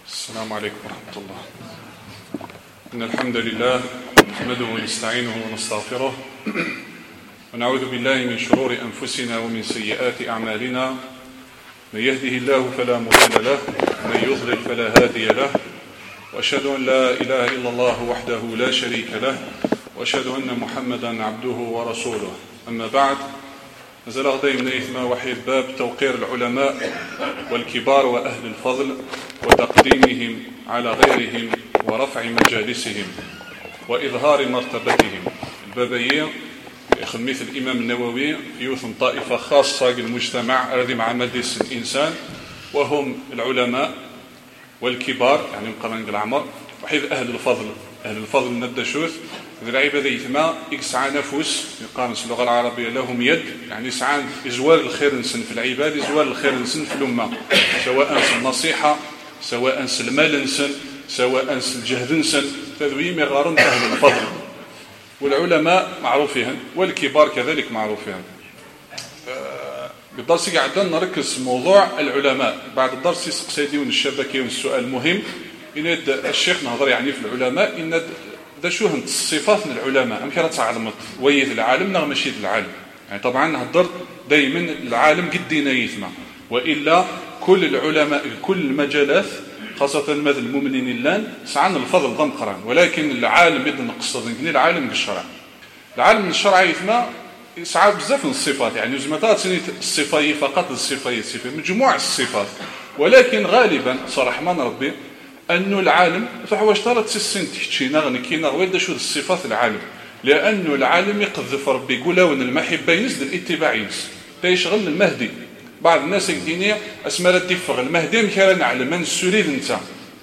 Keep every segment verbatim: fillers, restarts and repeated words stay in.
السلام عليكم ورحمة الله. إن الحمد لله نحمده ونستعينه ونستغفره ونعوذ بالله من شرور أنفسنا ومن سيئات أعمالنا. من يهده الله فلا مضل له ومن يضلل فلا هادي له، وأشهد أن لا إله إلا الله وحده لا شريك له، وأشهد أن محمدا عبده ورسوله. أما بعد، نزل غدي من إثما وحي باب توقير العلماء والكبار وأهل الفضل وتقديمهم على غيرهم ورفع مجالسهم وإظهار مرتبتهم. البابية يخدم الإمام النووي يوثن طائفة خاصة بالمجتمع الذي مع مدرسة الإنسان، وهم العلماء والكبار يعني مقرن العمر، وحيث أهل الفضل. أهل الفضل نبدأ شوث ذلعيبة ذي ثما يسعى نفوس يقارنس اللغة العربية لهم يد، يعني يسعى إزوال الخير نسن في العباد، إزوال الخير نسن في الأمة، سواء النصيحة، سواء المال نسن، سواء الجهد نسن، تذويم يغارن أهل الفضل. والعلماء معروفين والكبار كذلك معروفين. بالدرس قاعد نركز في موضوع العلماء. بعد الدرس سيديون الشبكة والسؤال المهم إن الشيخ نهضر يعني في العلماء إن ذا شو هن الصفات العلماء أم كانت تعلمت ويث العالم نغ مشيت العالم، يعني طبعا نهضر دائما العالم قدينا يثمى، وإلا كل العلماء كل المجالات خاصة ماذا المؤمنين اللان سعان الفضل ضم قران، ولكن العالم يد نقصد نقني العالم الشرع. العالم الشرع يثمى يسعى بزاف من الصفات، يعني زمتات سنة الصفاية فقط الصفاية الصفاية مجموعة الصفات، ولكن غالبا صراحة ما نربي أنه العالم فهو اشترط سنت تشينا غنكينا ويدا شو الصفات العالم، لأنه العالم يقذف ربي يقول وان المحبة ينزل الاتباع ينزل تيشغل المهدي. بعض الناس يقديني اسماء الدفغ المهدي مكان نعلم من السرير نتا.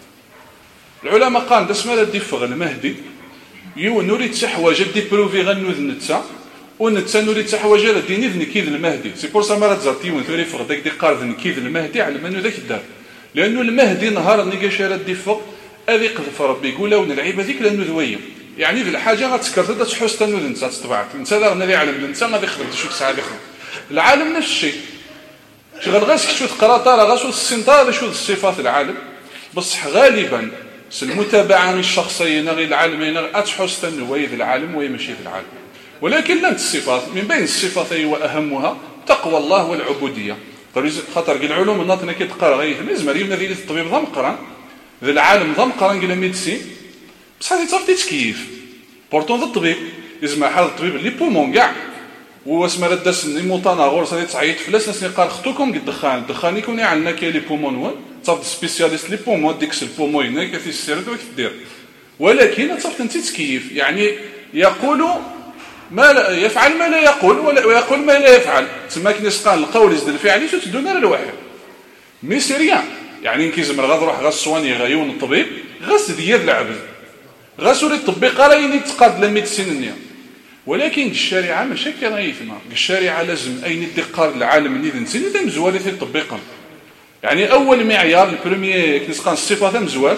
العلماء قال اسماء الدفغ المهدي يو نريد تحواجه دي بروفي غنوذ نتا ونتا نريد تحواجه لديني ذنكيذ المهدي. سي بور سا مرات زرتي ونثوري فغ داك دي قار ذنكيذ المهدي على منو ذاك الدار، لأنه المهدي نهار نيقاشا الدفغ أذي قذف ربي يقول ون العيبة ذيك لأنه ذوية، يعني ذي الحاجة غتسكر تدا تحوس تنو نتا تطبعت نتا لا غنى يعلم نتا غادي يخرج شو تسعى يخرج. العالم نفس الشيء، شغل غاس شو تقراطا غاس السنطار شو الصفات العالم، بصح غالبا المتابعة الشخصية غير العالمين أتحوس تنو ويذ العالم ويمشي في العالم، ولكن لم الصفات من بين الصفات وأهمها تقوى الله والعبودية. خاطر قال العلوم الناطنه كيتقرا غير لازم اليوم ذي الطبيب ضم قران ذي العالم ضم قران قال ميديسين بصح هذه تصافي تكييف بورتون ذا الطبيب لازم حال الطبيب اللي بومون كاع واسمى رداس نيموطانا غورس هذه تصعيط فلاس ناس اللي قال اختكم قد الدخان الدخان يكون عندنا كاين لي بومون وين تصافي سبيسياليست لي بومون ديكس البومون هنا كيف السيرد وكيدير، ولكن تصافي انت تكييف يعني يقول ما لا يفعل ما لا يقول ويقول ما لا يفعل، تسمى كي نسقان القول يزد الفعل شو تدونا للواحد مي سيريان، يعني كيزمر غاد روح غاس صواني غيون الطبيب غاس ديال العبد غاس ولي الطبيب قال يني تقاد لميديسين النيا، ولكن الشريعه ماشي كان غيثما الشريعه لازم اين الدقار العالم اللي نسيني ذا مزوالي في التطبيق، يعني اول معيار البروميير كنسقان الصفات مزوال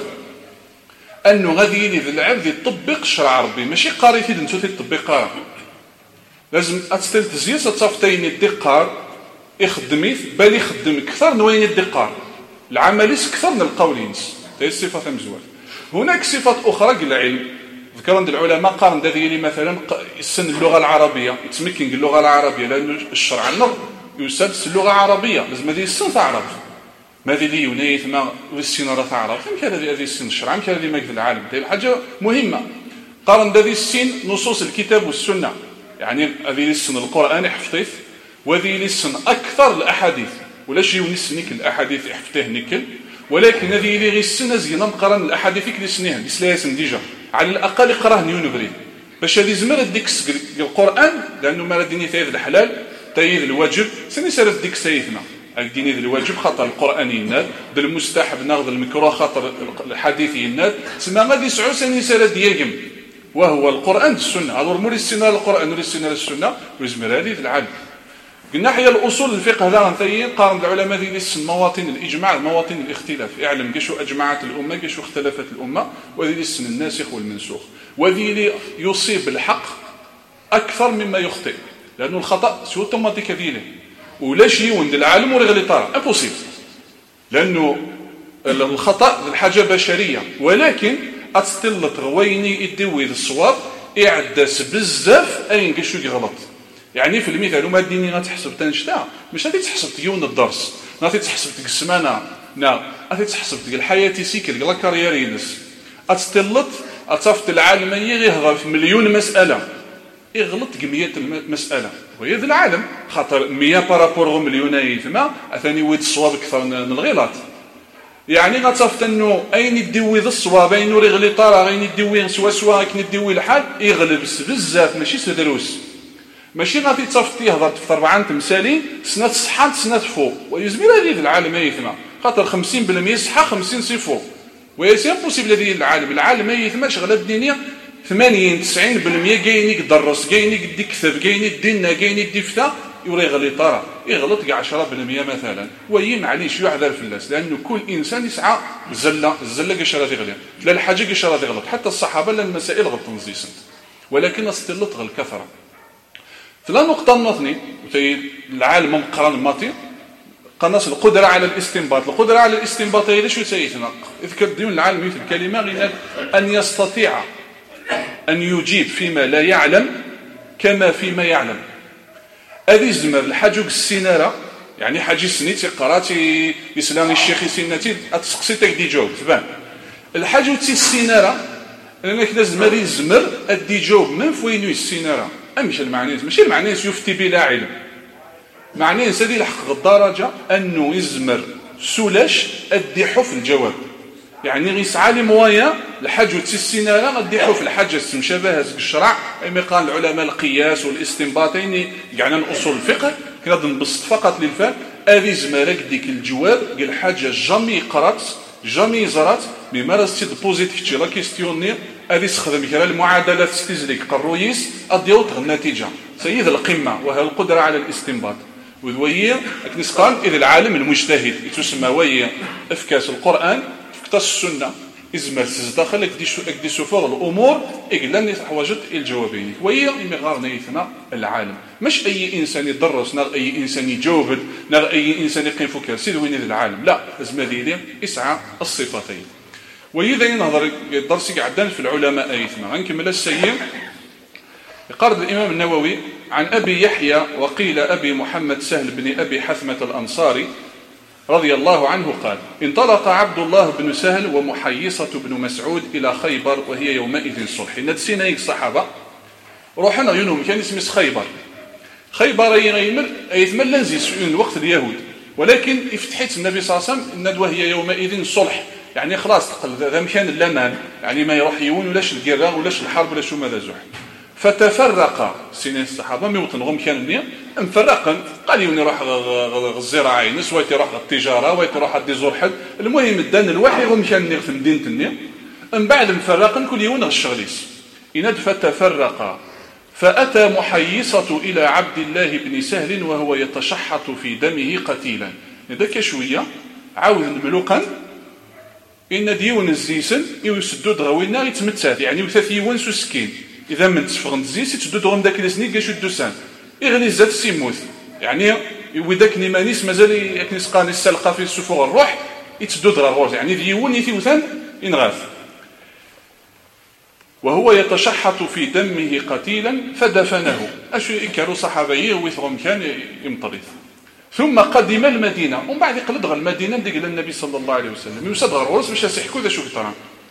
انه غادي يلي العبد يطبق شرع ربي ماشي قاري في نتو التطبيق، لازم أتستل تزيد تصفتين الدقار يخدميث بل يخدم أكثر نوين الدقار العمليس أكثر من القولينس. هذه الصفة مزوال. هناك صفات أخرى العلم ذكر عند العلماء قارن ذي مثلا السن اللغة العربية يتمكن اللغة العربية لأن الشرع عندنا يسدس اللغة العربية لازم هذه السن تعرف ما ذي لي ونيث ما والسن راه تعرف يمكن هذه هذه السن الشرع يمكن هذه ما في العالم هذه حاجة مهمة. قارن ذي السن نصوص الكتاب والسنة، يعني هذه السن القرآن حفظيه وهذه السن أكثر الأحاديث ولا شيء ونسنيك الأحاديث حفظيه نكل، ولكن هذه اللي السن زينا مقارن الأحاديث اللي سنيها لسلايسن ديجا على الأقل قراه نيون بريد باش هذه زمر ديك القرآن لأنه ما رديني تايذ الحلال تايذ الواجب سني سالف ديك سيثنا ديني ذي الواجب خاطر القرآن يناد ذا المستحب ناخذ المكروه خاطر الحديث يناد سما غادي يسعو سني سالف ديالهم وهو القرآن السنة. هذا موري السنة القرآن موري السنة السنة ويزمر هذه في العالم. من ناحية الأصول الفقه هذا نثين قارن العلماء ذي السن مواطن الإجماع مواطن الاختلاف، اعلم كيشو أجمعت الأمة كيشو اختلفت الأمة، وذي السن الناسخ والمنسوخ، وذي اللي يصيب الحق أكثر مما يخطئ، لأنه الخطأ سوى اوتوماتيك ذيله ولا شيء وند العالم ولا غادي طار امبوسيبل، لأنه الخطأ الحاجة بشرية، ولكن أتستلط غويني يدوي الصواب يعدس بزاف أين كشو يغلط. يعني في المثال وما ديني غتحسب تنشتا مش غادي تحسب تيون الدرس، غادي تحسب ديك السمانة، نا غادي تحسب ديك الحياة سيكل لا كاريرينس. أتستلط أتصفت العالمية غيهضر في مليون مسألة يغلط مية مسألة وهي ذا العالم، خاطر مية بارابور مليونين ثما أثاني ويد الصواب أكثر من الغلط. يعني غتصفت انه اين يدوي ذا الصواب اين يغلي طارا اين يدوي سوا سوا كي ندوي الحال يغلب بزاف ماشي سدروس، ماشي غادي تصفت يهضر في أربعة تمثالين سنة صحة سنة فوق ويزمير هذه العالم يثما، خاطر خمسين بالمية صحة خمسين سي فوق ويسي امبوسيبل هذه العالم العالم يثما شغله الدنيا ثمانين تسعين بالمية كاين يدرس كاين يدي كتب كاين يدينا كاين يدي فتا يوري يغلي طرا يغلط كاع عشرة بالمية مثلا، وي معليش يعذر في الناس لانه كل انسان يسعى زله الزله كاش راه يغلي لا الحاجه كاش راه يغلط، حتى الصحابه لا المسائل غلط نزيسنت ولكن استلط غل الكثره. فلا نقطه نظني في العالم مقرن ماتي قناص القدره على الاستنباط، القدره على الاستنباط هي شو سيتنا اذكر ديون العالم مثل الكلمه غير ان يستطيع ان يجيب فيما لا يعلم كما فيما يعلم. هذه زمر الحاجوك السيناره يعني حاجي سنيتي قراتي يسلام الشيخ سنتي اتسقسيتك دي جوب تبان الحاجه تي السيناره لانك لازم هذه الزمر ادي جوب من فوينو السيناره امشي المعنيس ماشي المعنيس يفتي بلا علم، معنيس هذه الحق الدرجه انه يزمر سولاش ادي حف الجواب، يعني غيسعى لي موايا الحاجه تي السيناره غادي حف الحاجه مشابهه الشرع اما قال العلماء القياس والاستنباطين كاع الاصول الفقه كنا نبسط فقط للفهم هذه زمرك ديك الجواب قال حاجه جامي قرات جامي زرات مي مارستي بوزيتيف تي لا كيستيونير هذه تخدم كرا المعادلات ستيزليك قرويس اديوت النتيجه سيد القمه وهي القدره على الاستنباط وذويه كنسقال اذا العالم المجتهد تسمى وهي افكاس القران افكاس السنه إزمر تزدخل أكدي سفر الأمور إقلاني حواجت الجوابين وهي مغار نيثنا العالم مش أي إنسان يدرس نغ أي إنسان يجاوب نغ أي إنسان يقيم فكر سيد وين العالم لا لازم هذه إسعى الصفتين. وإذا ينظر الدرس قعدان في العلماء أيثنا غنكمل السيء يقرد الإمام النووي عن أبي يحيى وقيل أبي محمد سهل بن أبي حثمة الأنصاري رضي الله عنه قال انطلق عبد الله بن سهل ومحيصة بن مسعود إلى خيبر وهي يومئذ صلح ندسينا الصحابة روحنا ينهم كان اسمه خيبر خيبر يغيمر يثمر لنزيس وقت اليهود ولكن افتحت النبي صلى الله عليه وسلم الندوة هي يومئذ صلح يعني خلاص ذا مكان الأمان يعني ما يروح يون ولاش الجرار ولاش الحرب ولاش ماذا زح فتفرق سنين الصحابة ميوطن غم كان النية مفرقا قال يوني روح الزراعة ينس ويت يروح التجارة ويت يروح الدي زرحل المهم الدان الوحي غم كان النية في مدينة النية من بعد مفرقا كل يوم الشغليس إند فتفرق فأتى محيصة إلى عبد الله بن سهل وهو يتشحط في دمه قتيلا ذاك شوية عاود ملوقا إن ديون الزيسن يسدود غوينا يتمتات يعني وثاثيون سكين إذا من تفغن الزيس يتدود غم داك السنين كيشو الدوسان يغلي زاد سيموت يعني وذاك نيمانيس مازال يكنس قاني السلقة في السفوغ الروح يتدود غروز يعني ديون يثيوثان ينغاث وهو يتشحط في دمه قتيلا فدفنه أشو يكارو صحابيه ويثغم كان يمطرث ثم قدم المدينة ومن بعد يقلد غير المدينة ديك النبي صلى الله عليه وسلم يوسد غروز باش يسحكو ذا شو كثران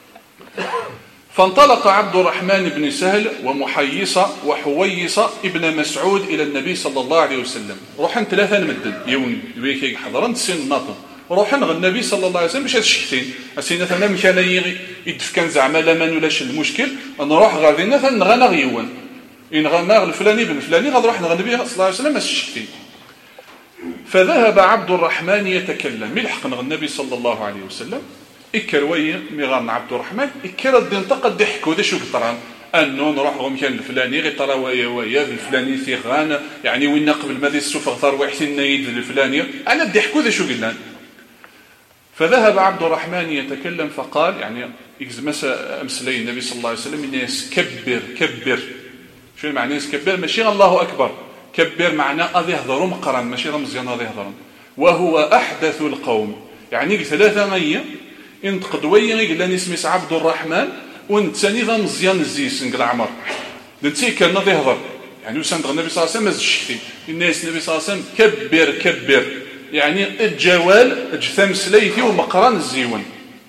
فانطلق عبد الرحمن بن سهل ومحيصة وحويصة ابن مسعود إلى النبي صلى الله عليه وسلم روحن ثلاثة نمدد يوم ويكي حضرن تسين ناطن روحن النبي صلى الله عليه وسلم باش هادشكتين اسينا ثنا مكان يدفكان زعما لا ما ولاش المشكل نروح غادينا ثنغنا غيون ان غنا الفلاني بن فلاني غنروح نغ النبي صلى الله عليه وسلم هادشكتين. فذهب عبد الرحمن يتكلم ملحق النبي صلى الله عليه وسلم إكروي ميغان عبد الرحمن إكرا الدنطقة ضحكوا ذا شو كطران أنه نروح غمكان الفلاني غير ترى ويا ويا الفلاني ثيغان يعني وين قبل ما ذي السفر ثار وحسين نايد الفلاني على الضحكوا ذا شو قلنا. فذهب عبد الرحمن يتكلم فقال يعني إجزمس أمسلي النبي صلى الله عليه وسلم الناس كبر كبر شو معنى كبر ماشي الله أكبر كبر معناه أذي هضروا مقرن ماشي رمزيان أذي هضروا وهو أحدث القوم يعني ثلاثة غية إن تقدوي قال لي اسمي عبد الرحمن ونتاني ذا مزيان الزيس نقل عمر نتي كان نضي هضر يعني وسند النبي صلى الله عليه وسلم الشكتي الناس النبي صلى الله عليه وسلم كبر كبر يعني الجوال اجثام سليثي ومقران الزيون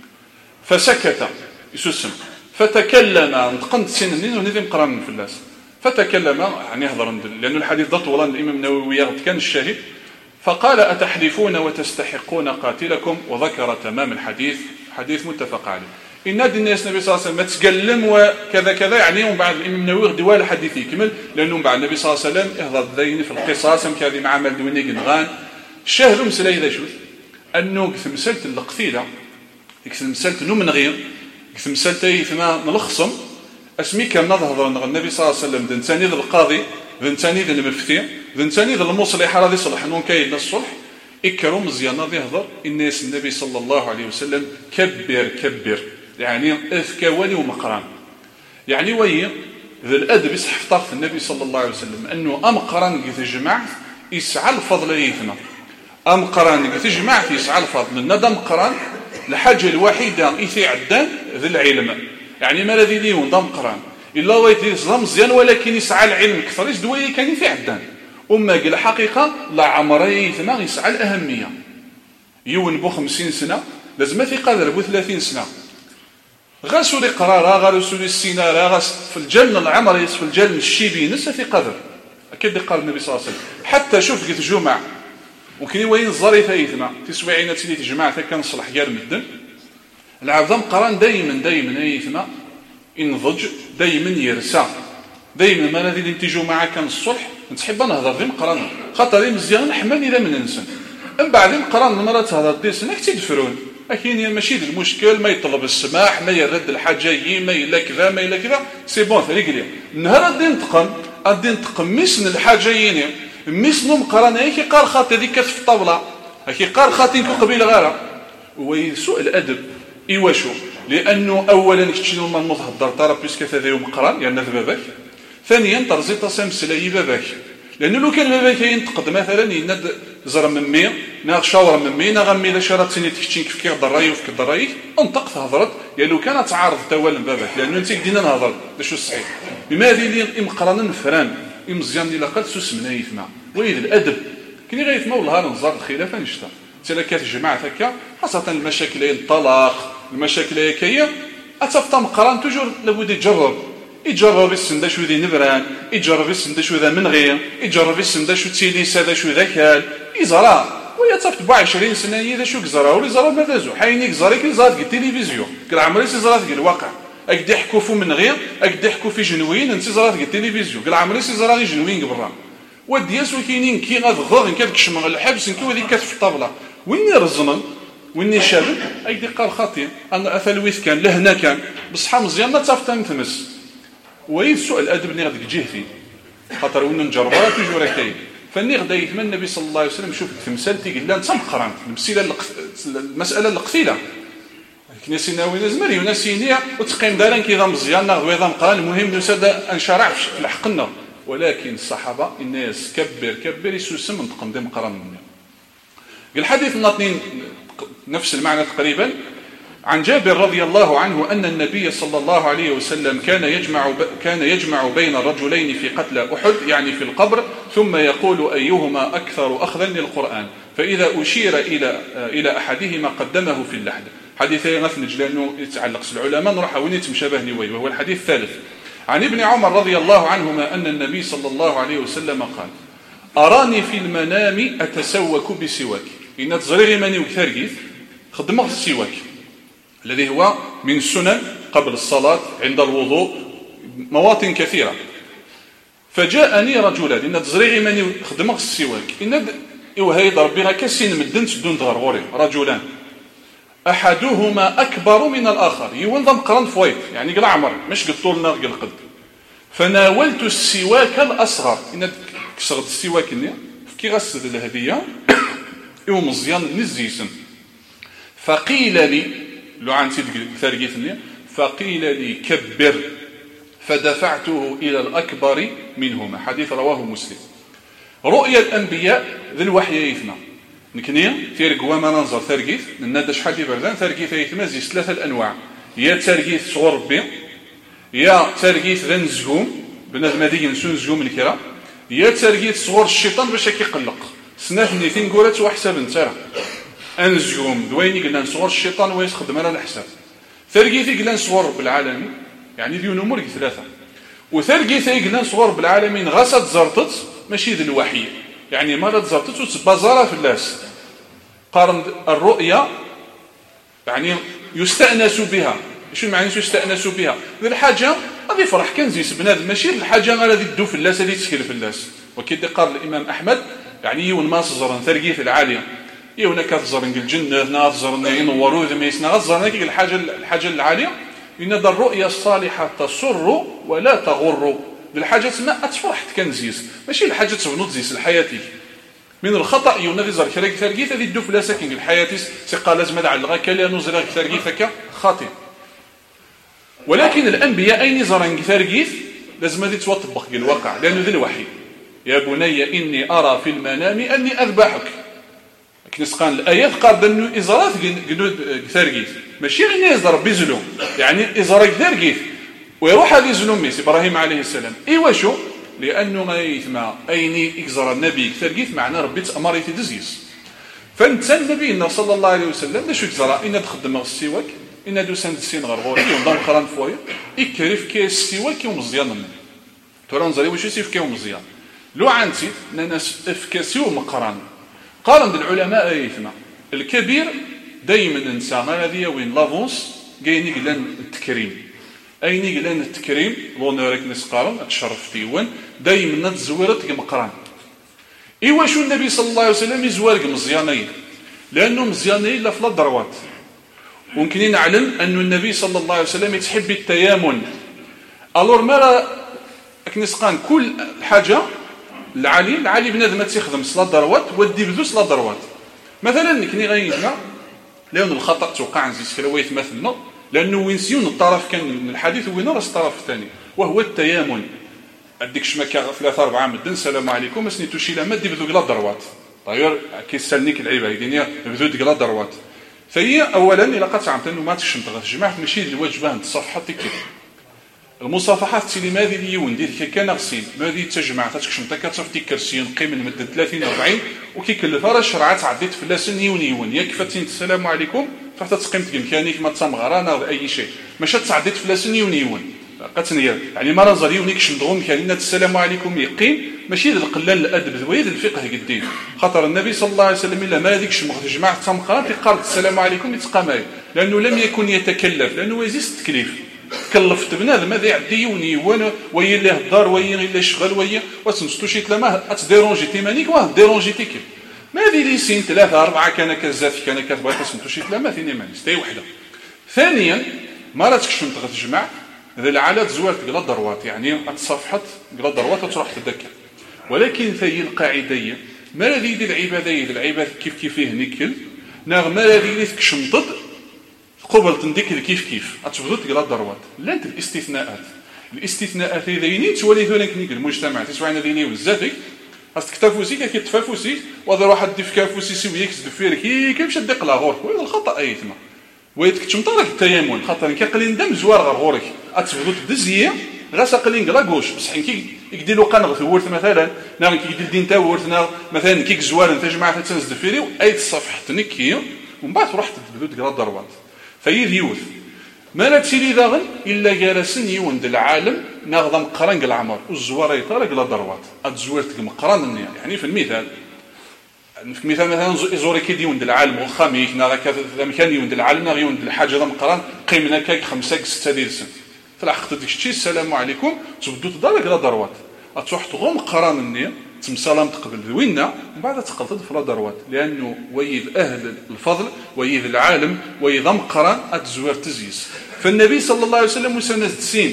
فسكت يسسم فتكلم انتقنت سنين ونذي مقران في الناس فتكلم يعني هضر لأن الحديث ضط ولا الإمام النووي كان الشاهد فقال أتحلفون وتستحقون قاتلكم وذكر تمام الحديث حديث متفق عليه إن هذه الناس النبي صلى الله عليه وسلم تكلم وكذا كذا يعني ومن بعد الإمام النووي غدي ولا حديث يكمل لأنه من بعد النبي صلى الله عليه وسلم يهضر ذين في القصاص هم كذي مع مال دويني قنغان الشاهد مسألة إذا شوف أنه قث مسألة القتيلة قث مسألة نو من غير قث مسألة يثما نلخصم اسمي كان نظهر النبي صلى الله عليه وسلم ذن ثاني ذا القاضي ذن ثاني ذا المفتي ذن ثاني ذا المصلح راضي يصلح نون كاين الصلح إكروا مزيان راضي يهضر الناس النبي صلى الله عليه وسلم كبر كبر يعني اذكواني ومقران يعني وي ذا الأدب يصح طرف النبي صلى الله عليه وسلم أنه أم قران قث جماعة يسعى الفضل يثنا أم قران قث جماعة يسعى الفضل الندم قران الحاجة الوحيدة إثي عدان ذا العلم يعني ما الذي ليه ونظام قران إلا ويتي نظام مزيان ولكن يسعى العلم كثر يش دوي كان يثي عدان أما قال الحقيقة لا عمري ثما يسعى الأهمية يون بو خمسين سنة لازم في قادر بو ثلاثين سنة غاسولي قرارة غاسولي السينارة غاس في الجنة العمر في الجنة الشيبي نسا في قدر أكيد قال النبي صلى الله عليه وسلم حتى شوف قلت جمع وكان وين الظريفة يثما تسوي عينات سيدي جماعة كان صلح قال مدن العظام قران دايما دايما يثما ينضج دايما يرسى دايما ما الذي ينتجوا معك كان الصلح نتحب نهضر ذي مقران خاطر مزيان نحمل إذا من إنسان من بعد مقران المرات هذا الديس انك تدفرون لكن ماشي المشكل ما يطلب السماح ما يرد الحاجه يي ما الا كذا ما الا كذا سي بون فريق لي نهار غادي نتقن غادي نتقن ميسن الحاجه ييني ميسن مقران هيك قال خاطر هذيك في الطاوله هيك قال خاطر قبيل غيره وسوء الادب ايواشو لانه اولا كتشنو ما نهضر طرا بيسك هذا يوم مقران يعني ذا باباك ثانيا ترزيط سامسلاي باباك لأنه لو كان باباك ينتقد مثلا يند زر من مية ناغ شاور من مية ناغ مية شارات سنة تكتشين كيف كيف ضراي وفي كضراي انطقت هضرت يعني لو كانت تعارض توال باباك لأنه أنت دينا نهضر شو الصحيح بما هذه اللي إمقرانا فران إمزيان اللي لقد سوس من يثمع ويد الأدب كني غيثما والله نزار الخلافة نشتا تلاكات الجماعة هكا خاصة المشاكل الطلاق المشاكل هكايا أتفطى مقران توجور لابد يجرب يجرب السندا شو ذي نبران يجرب السندا شو ذا من غير يجرب السندا شو تيليس هذا شو ذاكال يزرع ويتصفت ب عشرين سنه هذا شو كزرا ولا زرا ماذا زو حينيك زاريك زارت التلفزيون كل عمري زارت الواقع اك ضحكوا في من غير اك ضحكوا في جنوين انت زارت التلفزيون كل عمري زارت جنوين قبرا ودياس وكاينين كي غضغض كان كشم الحبس كي وديك في الطابله وين رزمن وين شابك اك دي قال خاطي انا اثلويث كان لهنا كان بصحه مزيان ما تصفت تمس ويد سوء الادب اللي غادي تجهتي خاطر وين نجربها تجو راه كاين فاني غدا يتمنى النبي صلى الله عليه وسلم شوف تمثالتي قال لا نتم قران المساله المساله القتيله كنا سيناوي نزمري وناسينيا وتقيم دارن كي مزيان ناخذ ويضام قران المهم نسد انشرع في الحقنا ولكن الصحابه الناس كبر كبر يسوسم من تقدم قران الحديث الاثنين نفس المعنى تقريبا عن جابر رضي الله عنه أن النبي صلى الله عليه وسلم كان يجمع كان يجمع بين الرجلين في قتل أحد يعني في القبر ثم يقول أيهما أكثر أخذا للقرآن فإذا أشير إلى إلى أحدهما قدمه في اللحد حديثين غفنج لأنه يتعلق العلماء نروح وين يتمشابه نوي وهو الحديث الثالث عن ابن عمر رضي الله عنهما أن النبي صلى الله عليه وسلم قال أراني في المنام أتسوك بسواك إن تزريغ مني وكثرجيث خدمه السواك الذي هو من سنن قبل الصلاة عند الوضوء مواطن كثيرة فجاءني رجلان إن تزريغ من خدمة السواك إن وهي ضربها كسين مدن تدون ضروري رجلان أحدهما أكبر من الآخر يونظم قرن فويت يعني قل عمر مش قل طول نار قل قد فناولت السواك الأصغر إن كسرت السواك إني كي غسد الهدية يوم مزيان نزيسن فقيل لي لو عن سيد ثرقيتني فقيل لي كبر فدفعته إلى الأكبر منهما حديث رواه مسلم رؤيا الأنبياء ذي الوحي يثنى نكني تيرقوا ما ننظر ثرقيث لان شحال ديال بردان ثرقيث يتمازج ثلاثه الانواع يا ثرقيث صغور ربي يا ثرقيث ذا نزقوم بنادم هذيك نسو نزقوم الكرا يا ثرقيث صغور الشيطان باش كيقلق سنات نيتين قولات وحساب نتا انزقوم دويني قلنا صغور الشيطان ويس خدم على الحساب ثرقيث قلنا صغور رب العالمين يعني ديون امور ثلاثه وثرقيث قلنا صغور رب العالمين غاصت زرطت ماشي ذي الوحي يعني مرض زرطت وتبازارها في الناس قارن الرؤيا يعني يستأنس بها شو معنى يستأنس بها ذي الحاجة غادي فرح كنزيس بنادم ماشي الحاجة غادي تدو في الناس هذه تسكر في الناس وكيدي قال الإمام أحمد يعني يون ما صزرن ثرقيث العالية يونا كتزرن الجنة هنا تزرن ينوروا ذي ميسنا غزرن كي الحاجة الحاجة العالية إن الرؤيا الصالحة تسر ولا تغر الحاجه تما اتفرح كنزيس ماشي الحاجه تبنوض زيس لحياتك من الخطا يونا ذي زر كريك ثرقيث هذه الدو فلا ساكن الحياتيس تيقال لازم هذا على كلا نزرق ثرقيثك خاطئ ولكن الانبياء اين زرن ثرقيث لازم هذه توطبق الواقع لانه ذي الوحي يا بني اني ارى في المنام اني اذبحك كنسقان الايات قال انه ازرات جنود ثرقيث ماشي غير يزرب بيزلو يعني ازرق ثرقيث ويروح هذه زلوميس إبراهيم عليه السلام إيوا شو لأنه ما يثمى أيني إكزر النبي ثرقيث معنا ربي تأمر يتدزيس فانت النبي صلى الله عليه وسلم نشو كزرا إن تخدم السواك إن دوسان السين غرغوري يوم قران فويا إكرف كي السواك يوم مزيان منه ترى نزري واش يسيف كي مزيان لو عنتي ناس افكاسي ومقران قال العلماء يثمى الكبير دائما الانسان هذه وين لافونس جايني قلان التكريم أيني قلنا التكريم لونورك نسقارن اتشرف ديوان دايما تزورت مقران إيوا شو النبي صلى الله عليه وسلم يزوارك مزيانين لأنه مزيانين لا في الضروات ممكن نعلم أن النبي صلى الله عليه وسلم يتحب التيامن ألور ما كنسقان كل حاجة العالي العالي بنادم تيخدم صلاة ضروات ودي بدو صلاة ضروات مثلا كني غيثنا لأن الخطأ توقع نزيد كلاويت مثلنا لأنه وينسيون الطرف كان من الحديث وين راس الطرف الثاني وهو التيامن أديك شمكة ثلاثة أربعة مدن السلام عليكم أسني توشي لما دي بدو قلا ضروات طيور كيسالنيك العيبة الدنيا بدو قلا ضروات فهي أولا إلا قد عمت أنه ما تشمت غير جماعة ماشي الواجبة عند الصفحة تكتب المصافحات تسيلي ماذي اليون ديال كان غسيل ماذي تجمع تشمت كتصف ديك كرسيين قيم مدة ثلاثين أربعين وكيكلف راه الشرعات عديت في لاسن يون يون ياك فتين السلام عليكم فحتى تقيم مكانيك ما تسمغرانا اي شيء ماشي تعديت في لاسن يون يون قتنيا يعني ما نظر يونيك شندغوم كان السلام عليكم يقيم ماشي القلال الادب ذويد الفقه الدين خاطر النبي صلى الله عليه وسلم الا ما هذيك شمغ جماعه تسمغران تيقال السلام عليكم يتقاماي لانه لم يكن يتكلف لانه يزيد التكليف كلفت بنادم هذا يعدي يوني وانا ويا اللي الدار ويا اللي شغل ويا وتنستو شي كلمه اتديرونجي تيمانيك واه ديرونجي تيكل ما هذه لي سين ثلاثه اربعه كان كزات كان كتبغي تسمتو شي كلمه ثاني مانيس تاي وحده ثانيا ما راتكش فهمت غتجمع ذا العالات زوارت قلا ضروات يعني اتصفحت قلا ضروات وتروح تذكر ولكن ثي القاعديه ما الذي يدير العباديه العباد كيف كيف فيه نكل ناغ ما الذي يدير كشمطد قبل تنديك كيف كيف اتبدو تقلا الضروات لا انت الاستثناءات الاستثناءات هذين تولي ذلك نيك المجتمع تسمعنا ذيني بزاف خاصك تفوسي كي تفافوسي وهذا واحد ديف كافوسي سويك دفيرك كي مشى ديق لا غورك وهذا الخطا ايتما ويتك تمطرك التيمم خاطر كيقلين دم زوار غير غورك اتبدو تدزيه غاس قلين لا غوش بصح كي يديروا قنغ ثورت مثلا ناغ كي يدير دين تاورت مثلا كيك زوار انت جماعه تنزل دفيري اي الصفحه تنكي ومن بعد تروح تبدو تقرا الضربات فهي ديوث ما لا تسيري داغن الا جالسن يوند العالم ناغض مقران العمر والزوار يطلق لا ضروات اتزوارت مقران يعني في المثال في المثال مثلا زوري كي يوند العالم وخاميك ناغ كذا مكان يوند العالم ناغ يوند الحاجه مقران قيمنا كاك خمسة ستة ديال سن فلاحقت ديك الشيء السلام عليكم تبدو تضرب لا ضروات اتروح تغم قران النيه تمسالام تقبل ذوينا ومن بعد تقلد في ضروات لانه ويذ اهل الفضل ويذ العالم ويذ مقران اتزوار تزيس فالنبي صلى الله عليه وسلم وسنه سين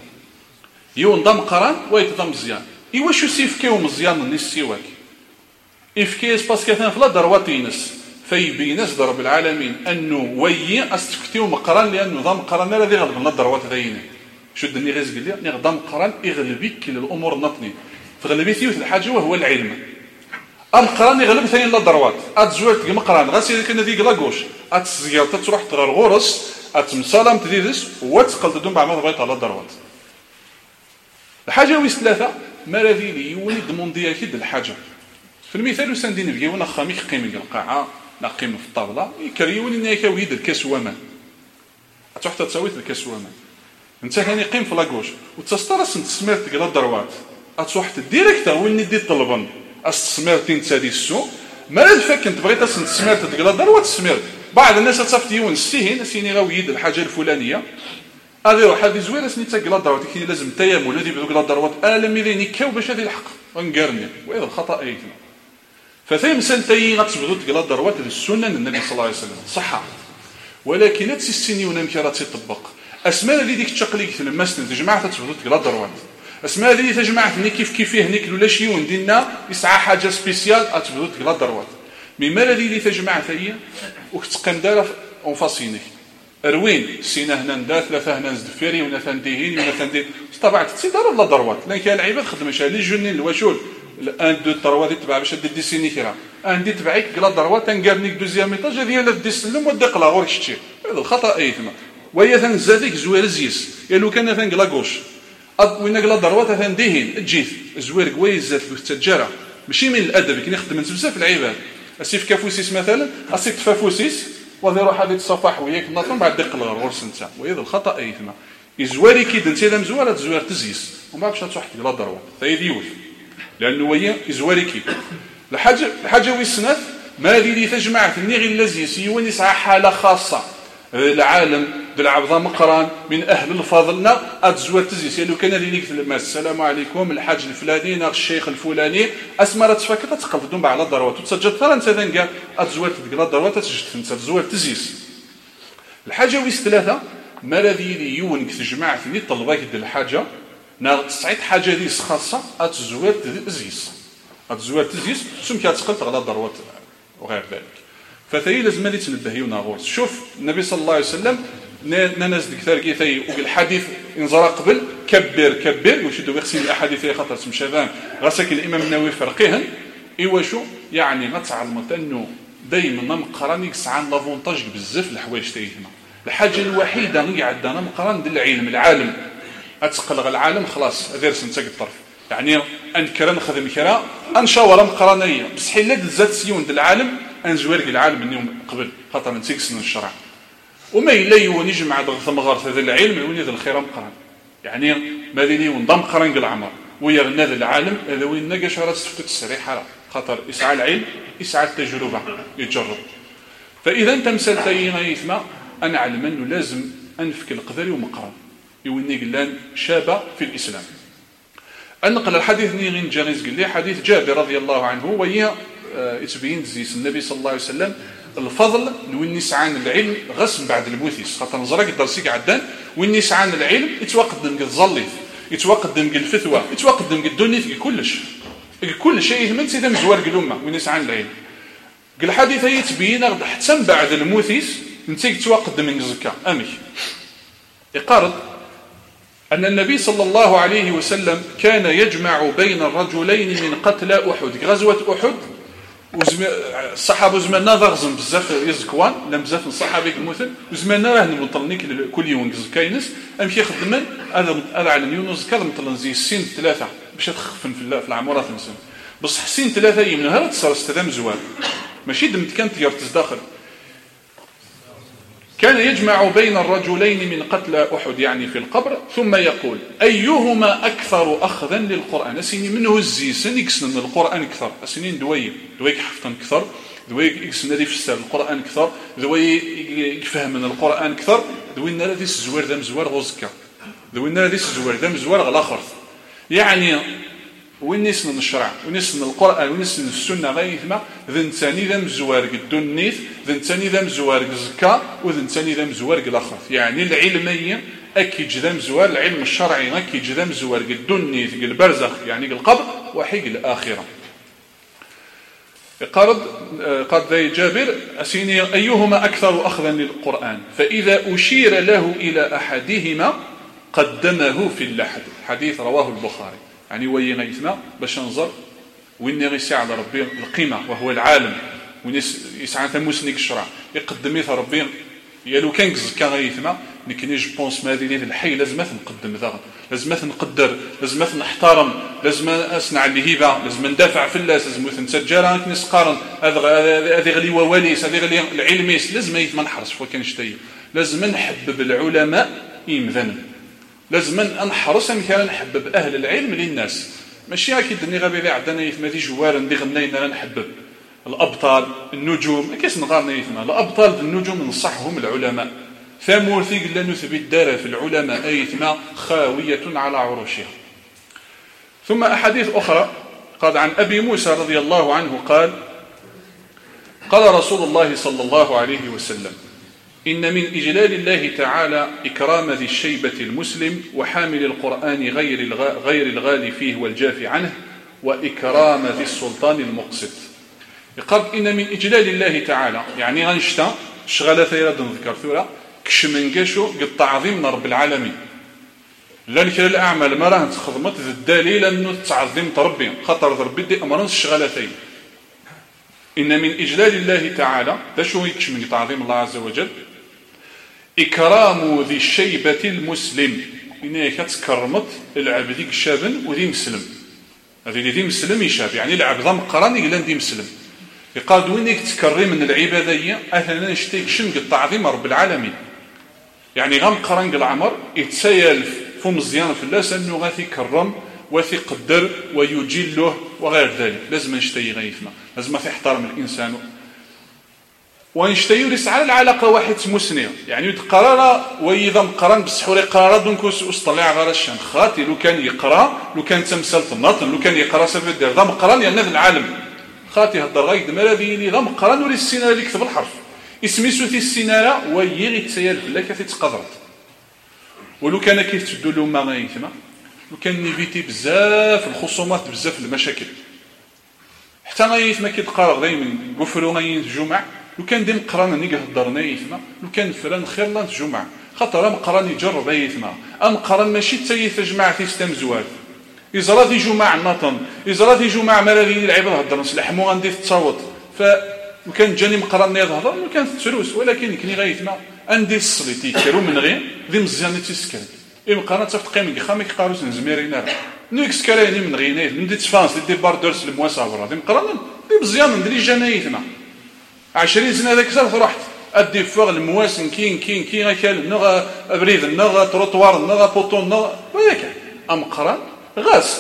يون ضم قران ويتضم مزيان ايوا شو سيفكيو مزيان من السواك افكيس باسكو كان في ضروات ينس فيبينس ضرب العالمين انه وي استفتيو مقران لانه ضم قران الذي غلب لنا الضروات ذينا شد اني غير قال لي ضم قران يغلبك الامور نطني فغلبيتي الحاجه وهو العلم امقران يغلب ثاني لا دروات اتزوير تك مقران غاسي كنا ديك لاكوش اتسير تروح تغير غورس اتمسالم تديدس وتقل تدوم بعد ما بغيت على دروات الحاجه ويس ثلاثه مالذي لي يولي دوموندي اكيد الحاجه في المثال وسندين بيا وانا خامي قيم القاعه نقيم في الطابله يكريوني انك ويد الكاس ومان تروح تسوي الكاس ومان انت ثاني قيم في لاكوش وتسترس تسمير تك لا دروات اتروح ديريكت وين ندي طلبا السميرتين تادي السوق ما فاك انت بغيت تسمير تقلا دار وتسمير بعض الناس تصافتيون السيهين سيني غاويد الحاجه الفلانيه هذه روح هذه زويره سني تقلا دار كي لازم تيامل هذه بقلا دروات الم اذا نكاو باش هذه الحق ونقرني واذا الخطا ايتنا فثيم سنتي غتبدو تقلا دروات السنن النبي صلى الله عليه وسلم صح ولكن هاد السنيون امكره تطبق اسماء اللي ديك التقليد في المسند جماعه تبدو تقلا دروات اسماء اللي تجمعتني كيف كيف هنيك ولا شي وندينا يسعى حاجه سبيسيال اتبدو تقلا دروات مما الذي اللي تجمعت هي وكتقيم دار اون فاسيني اروين سينا هنا ندار ثلاثه هنا نزدفيري ولا ثنديهين ولا ثندي طبعا تسيدار لا دروات لان كاين العباد خدم شي لي جونين الواشول ان دو دروات تبع باش دير ديسيني كرا ان دي تبعيك قلا دروات تنقرنيك دوزيام ايطاج هذه لا ديسلم ودقلا غور شتي هذا الخطا ايثما وهي ثنزاديك زوير زيس يا لو كان ثنقلا غوش وين قلا دروات ثنديهين تجيث زوير كويس زات التجاره ماشي من الادب كي نخدم بزاف العباد اسيف كافوسيس مثلا اسيف تفافوسيس وهذا يروح هذه الصفاح وياك نطن بعد دق الغرس نتا وهذا الخطا ايثما يزواري كي انت لا مزواره تزوار تزيس وما باش تروح قلا دروات هذه يوث لانه هي يزواري كي الحاجه الحاجه ويسنات ما اللي تجمعت النغي اللزيس وين يسعى حاله خاصه العالم دل عبد مقران من اهل الفضلنا اتزوار تزيس لو كان اللي يكتب السلام عليكم الحاج الفلاني الشيخ الفلاني اسمر تفكت تقلدون على الضروات وتسجل ترى انت ذنقا اتزوار تقلا الضروات تسجل انت تزوار تزيس الحاجه ويس ثلاثه ما الذي يونك تجمع في طلبك ديال الحاجه نا تصعيد حاجه دي خاصه اتزوار تزيس اتزوار تزيس ثم كتقلت على الضروات وغير ذلك فثي لازم اللي تنبهيونا غوص شوف النبي صلى الله عليه وسلم ناس ديك ثاركي ثي والحديث انزرا قبل كبر كبر يشدوا بيغسل الاحاديث خاطر سمشافان غاسك الامام النووي فرقيهن ايوا شو يعني غتعلمت انه دائما مقران يسعى لافونتاج بزاف الحوايج تاعنا الحاجه الوحيده اللي عندنا مقران ديال العلم العالم اتقلغ العالم خلاص هذا رسم تاع الطرف يعني انكر نخدم كرا انشاور مقرانيه بصح الا دزات سيون ديال العالم انزوار العالم اليوم قبل خاطر من تيكسن الشرع وما الا يوني جمع ثم غرس هذا العلم وين ذا الخير مقران يعني ما لي ونضم قران العمر ويا هذا العالم هذا وين نلقى شهرات تفتت السريحه خاطر يسعى العلم يسعى التجربه يجرب فاذا انت مسالتين يثما انا علم انه لازم انفك القدر ومقران يوني قلان شابه في الاسلام انقل الحديث نيغين جانيز قال لي حديث جابر رضي الله عنه وهي يتبين زيس النبي صلى الله عليه وسلم الفضل وين نسعان العلم غسم بعد الموثيس خاطر نزرك درسيك عدان وين نسعان العلم يتوقدم قد ظليت يتوقدم قد الفتوى يتوقدم قد الدنيا كلش كل شيء من سيدنا مزوار الامه وين نسعان العلم قال الحديث يتبين غد حتى بعد الموثيس انت يتوقدم من زكاه امي يقارض أن النبي صلى الله عليه وسلم كان يجمع بين الرجلين من قتلى أحد غزوة أحد الصحابه زماننا ضغزم بزاف يزكوان لا بزاف الصحابه المثل وزماننا راه نطلنيك كل يوم كاينس ام كيخدم هذا هذا على يونس كذا مثلا زي السن ثلاثه باش تخفن في العمرات نسن بصح السن ثلاثه يمنها تصير استدام زوال ماشي دمت كانت تيار تزداخل كان يجمع بين الرجلين من قتلى أحد يعني في القبر ثم يقول أيهما أكثر أخذا للقرآن أسيني منه الزيسن يكسن من القرآن أكثر أسينين دوي دوي حفظا أكثر دوي يكسن دي في القرآن أكثر دوي يفهم من القرآن أكثر دوي نرى ديس الزوار دم زوار غزكا دوي نرى ديس الزوار دم زوار غلاخر يعني وين نسن الشرع ونسن القرآن ونسن السنة غيثما ذن ثاني ذم زوارق الدنيث ذن ثاني ذم زوارق الزكاة وذن ثاني ذم زوارق الآخر يعني العلمية أكيد ذم زوار العلم الشرعي أكيد ذم زوارق الدنيث البرزخ يعني القبر وحق الآخرة قرض قد ذي جابر أسيني أيهما أكثر أخذا للقرآن فإذا أشير له إلى أحدهما قدمه في اللحد حديث رواه البخاري يعني وين غيثنا باش ننظر وين يسعى على ربي القيمة وهو العالم، وين يسعى ثموسنيك الشرع يقدم يث ربي يا لو كان كان غيثما لكن جو بونس ما هذه الحي لازم نقدم ذا، لازم نقدر، لازم نحترم، لازم اصنع الهبه، لازم ندافع في الناس، لازم نتسجل نسقارن هذه غلي وواليس هذه غلي العلميس، لازم ما نحرص فوا كان شتي، لازم نحبب العلماء يمذن، لازم نحرص مثلا نحبب اهل العلم للناس، ماشي اكيد اني غادي عندنا يثما دي جوار ندي غنينا نحبب الابطال النجوم ما كاينش نغارنا يثما الابطال النجوم ننصحهم العلماء ثمورثي قلنا نثبت دار في العلماء ايثما خاويه على عروشها. ثم احاديث اخرى قال عن ابي موسى رضي الله عنه قال قال رسول الله صلى الله عليه وسلم إن من إجلال الله تعالى إكرام ذي الشيبة المسلم وحامل القرآن غير الغ... غير الغالي فيه والجاف عنه وإكرام ذي السلطان المقسط. يقول إن من إجلال الله تعالى يعني غنشتا شغالة ثيرا نذكر ثورة كشمنقاشو التعظيم رب العالمين ذلك الأعمال ما راه تخدمت الدليل أنه تعظيم ربي خطر ربي دي أمران الشغالتين. إن من إجلال الله تعالى تشو يكشمن تعظيم الله عز وجل إكرام ذي الشيبة المسلم إنه كتكرمت العبد الشاب وذي مسلم هذه ذي مسلم يشاب يعني العبد مقران يقول ذي مسلم يقال وينك تكرم من العبادية أثناء نشتيكشن التعظيم رب العالمين يعني غام قران العمر يتسيل في مزيان في الله أنه غاثي كرم وثي قدر ويجله وغير ذلك لازم نشتي غيثنا لازم يحترم الإنسان ونشتي يرس على العلاقة واحد مسنية يعني يتقرر وإذا مقرن بالسحور يقرر دونك وسطلع غير الشان خاطي لو كان يقرأ لو كان تمثل الناطن لو كان يقرأ سبب الدير ذا مقرن يعني هذا العالم خاطي هذا الرغيد مالذي لي ذا مقرن وري السينارة اللي يكتب الحرف اسمي سوثي السينارة ويغي تسيال في الله كيف تقدرت ولو كان كيف تدو له ما غايثما لو كان نيفيتي بزاف الخصومات بزاف المشاكل حتى غايث ما كيتقارغ دايما قفلوا غاين الجمع لو كان ديم قران نيجي هضرنا يثما لو كان فلان خير لا الجمعه خاطر ام قران يجرب يثما ام قران ماشي حتى يتجمع في ستام زوال يزرا في جمعه ناطن يزرا في جمعه مالذي العباد هضر نسلحمو غندير التصوت فلو كان جاني مقران يهضر لو كان تسروس ولكن كني غايثما عندي الصليتي كيرو من غير ذي مزيان تيسكر اي مقارنه تفقيم خامك قاروس نزميرينا نيكس كراني من غير ندي تفانس دي باردرس المواسابره ذي مقارنه ذي مزيان ندير جنايتنا عشرين سنة هذاك صار رحت أدي فوق المواسم كين كين كين كال نغ أبريد نغ تروطوار نغ بوطون نغ وذاك أم قران غاس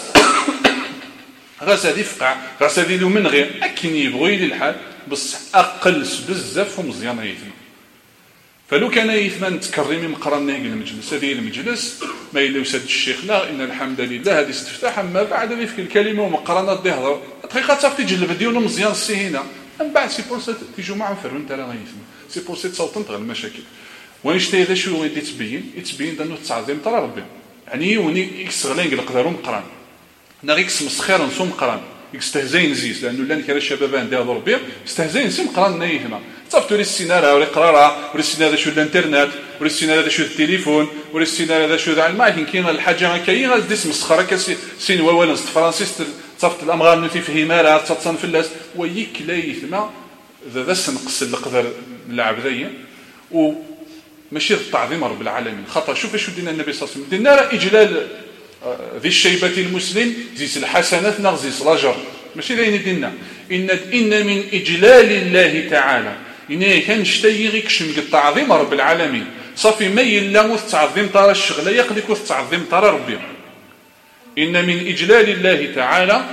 غاس هذه فقع غاس هذه لو من غير أكن يبغي لي الحال بس أقل بزاف ومزيان يثما فلو كان يثما نتكرمي مقران ناقل المجلس هذه المجلس ما إلا وسد الشيخ لا إن الحمد لله هذه استفتاح أما بعد ذي في الكلمة ومقرانات دي هضر دقيقة تفتي جلب ديالو مزيان السهينة من بعد سي بور سيت تيجوا معهم فرون تاع غايثما سي بور سيت صوتن تغل المشاكل ونشتي هذا شو غادي تبين يتبين انه تعظيم ترى ربي يعني وني اكس غلين نقدروا مقران ناغيكس مسخير نصوم قران يستهزين زيس لانه لان كرا الشباب عندها ربي استهزين سم قران نايثما صافتوا لي السينارة ولا قرارة ولا السينارة شو الانترنت ولا السينارة شو التليفون ولا السينارة شو ذا الماكين كاين الحاجه كاين غادي اسم مسخره كسي سين ولا فرانسيس صفت الامغار نتي فهمها راه تصن في الناس ويك ليثما ذا سنقص القدر العبديه وماشي التعظيم رب العالمين خاطر شوف شو دينا النبي صلى الله عليه وسلم دينا اجلال ذي الشيبه المسلم زيس الحسنات نغزيس لاجر ماشي داين دينا ان ان من اجلال الله تعالى ان كان شتي غيكشم التعظيم رب العالمين صافي ما يلا وتعظيم طار الشغله يقلك وتعظيم طار ربي إن من إجلال الله تعالى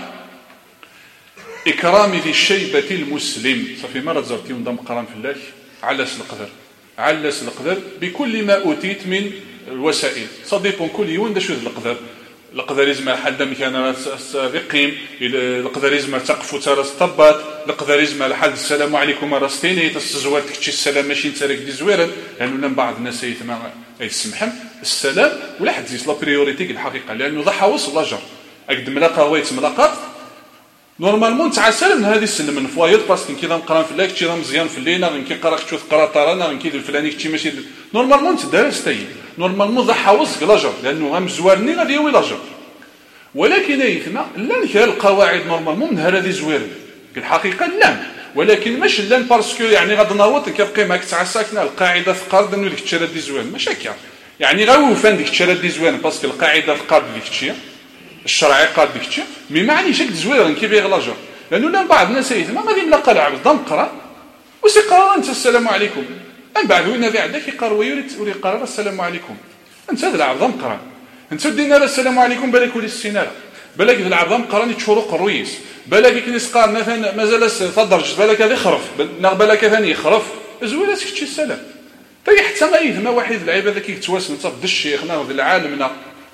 إكرام ذي الشيبة المسلم صافي مرة زرتي ونضم قران في الله علس القدر علس القدر بكل ما أوتيت من الوسائل صديق كل يوم دشوذ القدر القدر يزمر حد مكان السابقين القدر يزمر تقفو تراس طبات القدر يزمر حد السلام عليكم راستيني تستزوار تكتشي السلام ماشي نتارك دي زويرا لأنه لم بعض الناس يتمع يسمحهم السلام ولا حد زيس لا بريوريتي الحقيقة لأنه ضحى وصل لاجر أقد ملاقة ويت ملاقات نورمالمون تاع سلم هذه السلم من فوايد باسكو كي نقرا في الله كتشي مزيان في الليل غنكي نقرا كتشوف قرا طرانا غنكي الفلاني كتشي ماشي نورمالمون تدارس تاي نورمالمون ضحى وصل لاجر لأنه غام زوارني غادي يوي لاجر ولكن يثما لا نكال القواعد نورمالمون من هذه زوير في الحقيقه لا، ولكن مش لا باسكو يعني غاد نوض كيبقى معك تسعه ساكنه القاعده ثقارد انه ديك الشرا دي زوين ماشي هكا، يعني غير فان ديك الشرا دي زوين باسكو القاعده ثقارد ديك الشيء الشرعي قال ديك الشيء مي معني شك زوير كيف يغلاجر، لانه لا بعض الناس يثما ما غادي ملاقى العبد ضم قرا وسيقرا انت السلام عليكم، من بعد وين ذي عندك يقرا ويريد يقرا السلام عليكم، انت هذا العبد ضم قرا انت دينا السلام عليكم بالك ولي السيناره بالك ذا العبد ضم قراني تشروق الرويس بالك كنيس قال مثلا مازال تدرج بالك هذا يخرف بالك ثاني يخرف زويره تكتشي السلام طيب حتى غايث ما واحد العباد كي يتواسن تبدا الشيخنا وذا العالمنا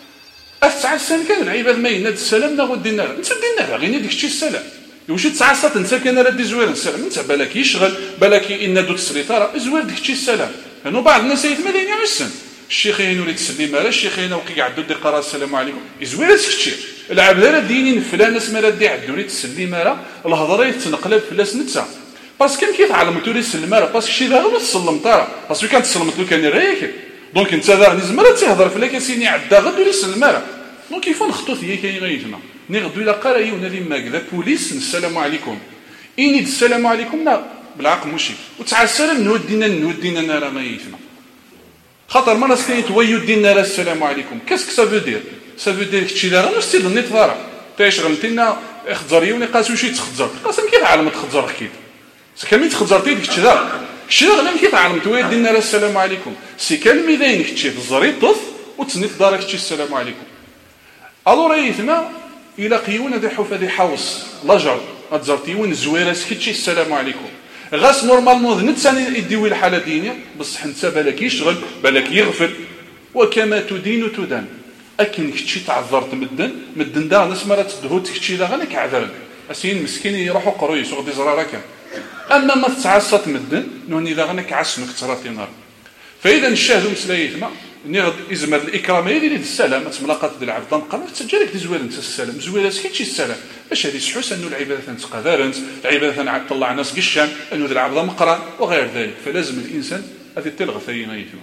تسعة سنين كان العباد ما يناد السلام نا غدي النار انت دينا غير ديك الشيء السلام واش تسعة سنين انت كان راه دي زوير السلام انت بالك يشغل بالك ينادو السليطه زوير ديك الشيء السلام لانه بعض الناس يتما دايرين عسن الشيخين ولي تسلم على الشيخين وكيقعدوا دي قرا السلام عليكم يزوير داك الشيء العبد راه دينين فلان اسم راه دي عدو لي تسلم على الهضره يتنقلب فلاس نتا باسكو كيف علمتو لي السلم على باسكو شي داغ ما تسلمت راه باسكو كانت تسلمت له كان ريك دونك انت داغ نزمر تهضر فلاك سيني عدا غدو لي السلم على دونك كيف نخطو ثي كاين غيتما ني غدو الى قرايه ونادي ما كذا بوليس السلام عليكم اني السلام عليكم لا بالعقل ماشي وتعال السلام نودينا نودينا انا ما يتما خاطر ما نستني تويو دينا السلام عليكم كاسك سا فو دير سا فو دير كتشي داغ نو ستيل نيت ضرا تيشغلتينا خضريوني قاسو شي تخضر قاسم كيف عالم تخضر حكيت كمي تخضرتي ديك الشيء داغ الشيء داغ كيف عالم تويو دينا السلام عليكم سي كلمي داين كتشي الزريط طف وتسنيت دارك كتشي السلام عليكم الو ريثما الى قيونا دي حوفه دي حوص لاجر اتزرتيون زويره سكتشي السلام عليكم غاس نورمالمون نت ثاني يديوي الحاله دينيه بصح انت بالك يشغل بالك يغفل وكما تدين تدان اكن كتشي تعذرت مدن مدن دا ناس مرات تدهوت كتشي دا غنك عذرك اسين مسكين يروحوا قروي سوق دي زراره كان اما ما تعصت مدن نوني دا غنك عسمك تراتي نار فاذا الشاهد مسليتما ني ازمر الاكرام يدير السلام تملاقات ديال العبد نقرا تجارك دي زوير انت السلام زويره سكيتشي السلام باش هذه سحوس انه العباده تنتقذرنت العباده تطلع ناس قشان انه ذا العبد مقرا وغير ذلك فلازم الانسان هذه تلغى ثينا يتما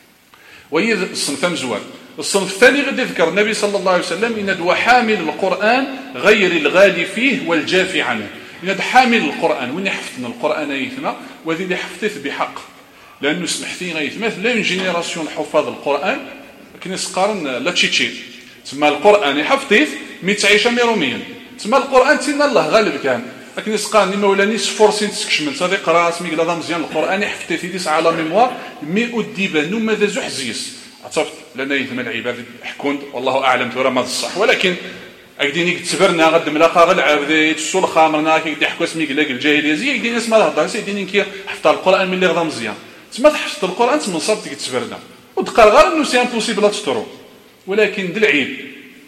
وهي الصنف مزوال الصنف الثاني غادي يذكر النبي صلى الله عليه وسلم ان دوا حامل القران غير الغالي فيه والجافي عنه ان حامل القران وين حفظنا القران يتما وهذه اللي حفظته بحق لانه سمحتي غيتمثل لا جينيراسيون حفاظ القران كنيس قارن لا تشيتشي تسمى القران حفظيه مي تعيش ميروميا تسمى القران تينا الله غالب كان كنيس قارن مولاني سفورسين تسكشمن صديق قرا سمي قلا مزيان القران حفظيه تيديس على ميموار مي وديبان نو ماذا زحزيس عرفت لان يثم العباد حكون والله اعلم ترى ما الصح ولكن اكديني كتبرنا غد ملاقه غل عبدي تسول الخمرنا كي يحكوا سمي قلا الجاهليه زي كدينا اسمها الهضره سيديني كي حفظ القران من اللي غدا مزيان تما تحفظ القران تما صابتك تسبرنا وتقال غير انه سي امبوسيبل تسترو ولكن دلعيب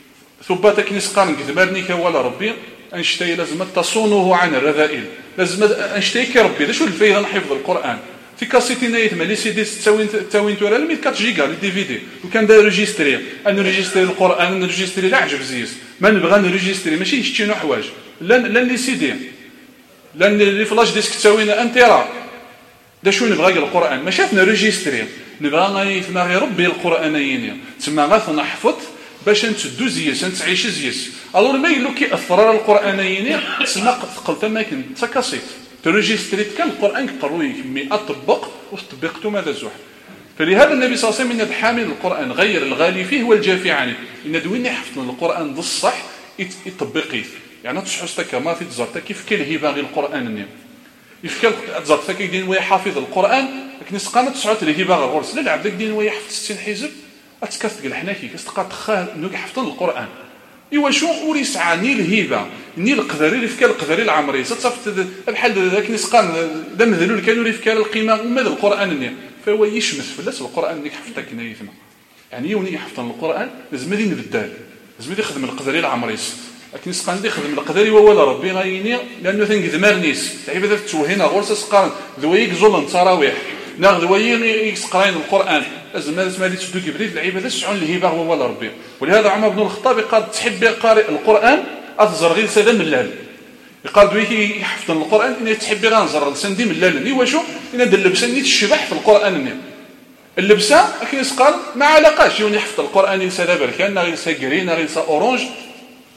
ثباتك نسقان كذبرني ولا ربي انشتي لازم تصونه عن الرذائل لازم انشتي كربي شو الفايده نحفظ القران في كاسيتي نايت ملي سي دي تساوين تساوين تورا مية أربعة جيجا لي دي في دي وكان دا ريجيستري انا ريجيستري القران ريجيستري لا عجب زيس ما نبغى نريجيستري ماشي نشتي حوايج لا لا لي سي دي لا لي فلاش ديسك تساوين انتيرا دا شو نبغى القران ما شافنا ريجيستري نبغى غيثما غير ربي القرانيين تما غاثنا حفظ باش نتدو زيس نتعيش زيس الور ما يلو كي اثرار القرانيين تسمى ثقل تما كن تكاسيت تريجيستري كان القران قروي مي اطبق وطبقته ماذا زوح فلهذا النبي صلى الله عليه وسلم حامل القران غير الغالي فيه والجافي عنه ان دويني حفظ القران بالصح يطبقيه يعني تصحوا كما في تزرت كيف كل هبه القران النيم يفكر تزرت كيدين ويا حافظ القران لكن سقانه تسعه الهبه غورس لا العبد كيدين ويا حفظ ستين حزب اتكثق الحناكي كتلقى تخاه انه يحفظ القران ايوا شو اوري سعاني الهبه ني القذري اللي فكا القذري العمري صافت بحال ذاك نسقان دا مذلول كانوا اللي فكا القيمه وماذا القران النيم فهو يشمس فلاس القران اللي حفظك نايثما يعني يوني يحفظ القران لازم يدير نبدال لازم يخدم القذري العمري لكن سقان دي خدم القذري ولا ربي غايني لانه تنقدمار نيس تعيب ذات توهينا غورس سقان ذويك زول تراويح ناخذ ذوي يقراين القران لازم لازم هذه تدو كبريت العباده سعون الهبه هو ولا ربي ولهذا عمر بن الخطاب قال تحب قارئ القران افزر غير ساده من اللال يقال دوي يحفظ القران ان تحب غنزر سندي من اللال ايوا شو ان اللبسه نيت الشبح في القران النيم اللبسه كيس قال ما علاقاش يوني يحفظ القران ساده بركان غير سا كرين غير سا اورانج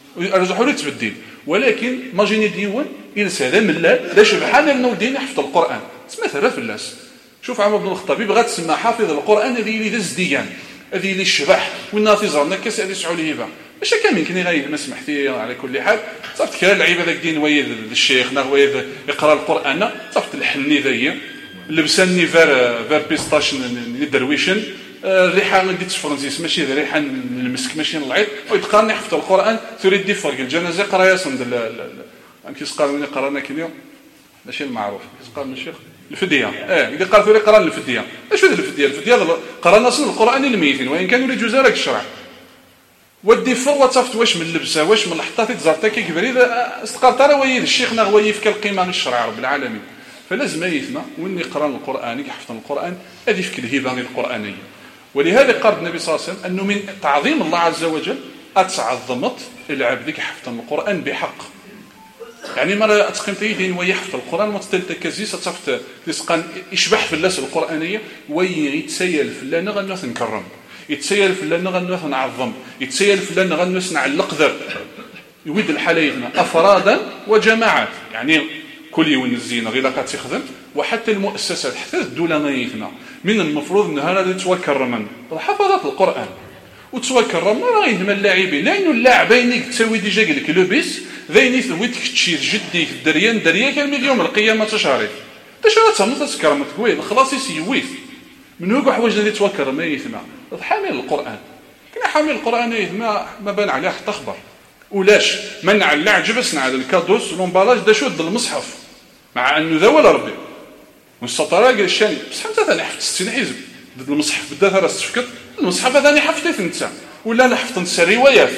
رجعوا له تبدل ولكن ما جيني ديوان الى سلام الله لا شبحان انه دين يحفظ القران تسمى ثلاث الناس. شوف عمر بن الخطاب بغات تسمى حافظ القران هذه اللي داز ديان هذه اللي الشبح والناس يزرنا كاس هذه سعوا ليه باش كان يمكن غير ما سمحتي على كل حال صافت كان لعيبه ذاك دين ويد الشيخ نا ويد يقرا القران صافت الحني ذي لبسني فار فار بيستاش درويشن الريحه ما ديتش فرنسيس ماشي الريحه المسك ماشي العيط ويتقارني حفظ القران تريد دي فرق الجنازه قرايه صند ام كيسقال قرانا كيليوم ماشي المعروف كيسقال الشيخ الفديه اه اللي قال ثوري قرا الفديه اش هذه الفديه الفديه قرانا اصلا القران للميتين وان كانوا لجزء لك الشرع ودي فر وتصفت واش من اللبسه واش من الحطات تزرتا كي كبري استقال ترى ويد الشيخ نغوي في القيمه الشرع رب العالمين فلازم يثنى وين يقرا القران يحفظ القران هذه في الهبه القرانيه. ولهذا قال النبي صلى الله عليه وسلم انه من تعظيم الله عز وجل اتعظمت العبد يحفظ القران بحق. يعني مرة أتقنت يدين ويحفظ القرآن وتستلت كزيس أتصفت تسقان يشبح في اللسة القرآنية ويتسيل في الله نغنوث نكرم يتسيل في الله نغنوث نعظم يتسيل في الله نغنوث نعلق ذر يويد الحاليثنا أفرادا وجماعات يعني كل يوم الزينة غير لقد تخدم وحتى المؤسسات حتى الدولة نايثنا من المفروض أنها لا تتوكر حفظت القرآن وتوكر ما راه يهمل اللاعبين لانه اللاعبين تسوي ديجا قال لك لوبيس ذيني ثويت كتشي جدي في الدريان دريا كان من يوم القيامه تشاري تشاري تمت تسكر تقوي خلاص يسيويث من هو حوايج اللي توكر ما يثما حامل القران كنا حامل القران يثما ما بان عليه حتى خبر ولاش منع اللعب بسنا على الكادوس لومبالاج دا شد المصحف مع انه ذا ولا ربي والسطره قال الشاني بصح انت ثاني حفظت ستين حزب ضد المصحف بدا ثرى السفكت المصحف هذا حفظت انت ولا انا حفظت الروايات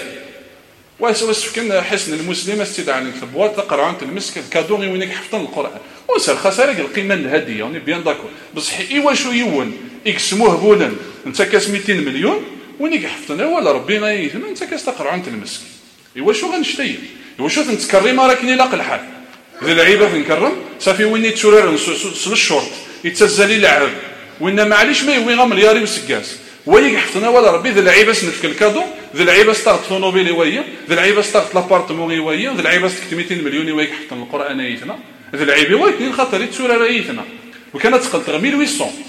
واش كان حسن المسلم استدعاء الكتبوات تقرا عن المسك الكادوني وينك حفظ القران وسال خساره القيمه الهديه يعني بيان داكو بصح ايوا شو يون يقسموه بولا انت كاس مئتين مليون وينك حفظنا ولا ربنا يثم انت كاس تقرا عن المسك ايوا شو غنشتي ايوا شو تنتكري ما راكني لاق الحال اذا لعيبه تنكرم صافي وين يتشرر نصل الشرط يتسزلي لعب وإن معليش ما يوي ملياري وسكاس ويك حفظنا ولا ربي ذا لعيبه سنفك الكادو ذا لعيبه ستارت طونوبيل ويا ذا لعيبه ستارت لابارتمون ويا ذا لعيبه ستكت مئتين مليون ويك حفظ القران ايتنا ذا لعيبه ويك خاطر يتسورا رايتنا وكانت تقل ألف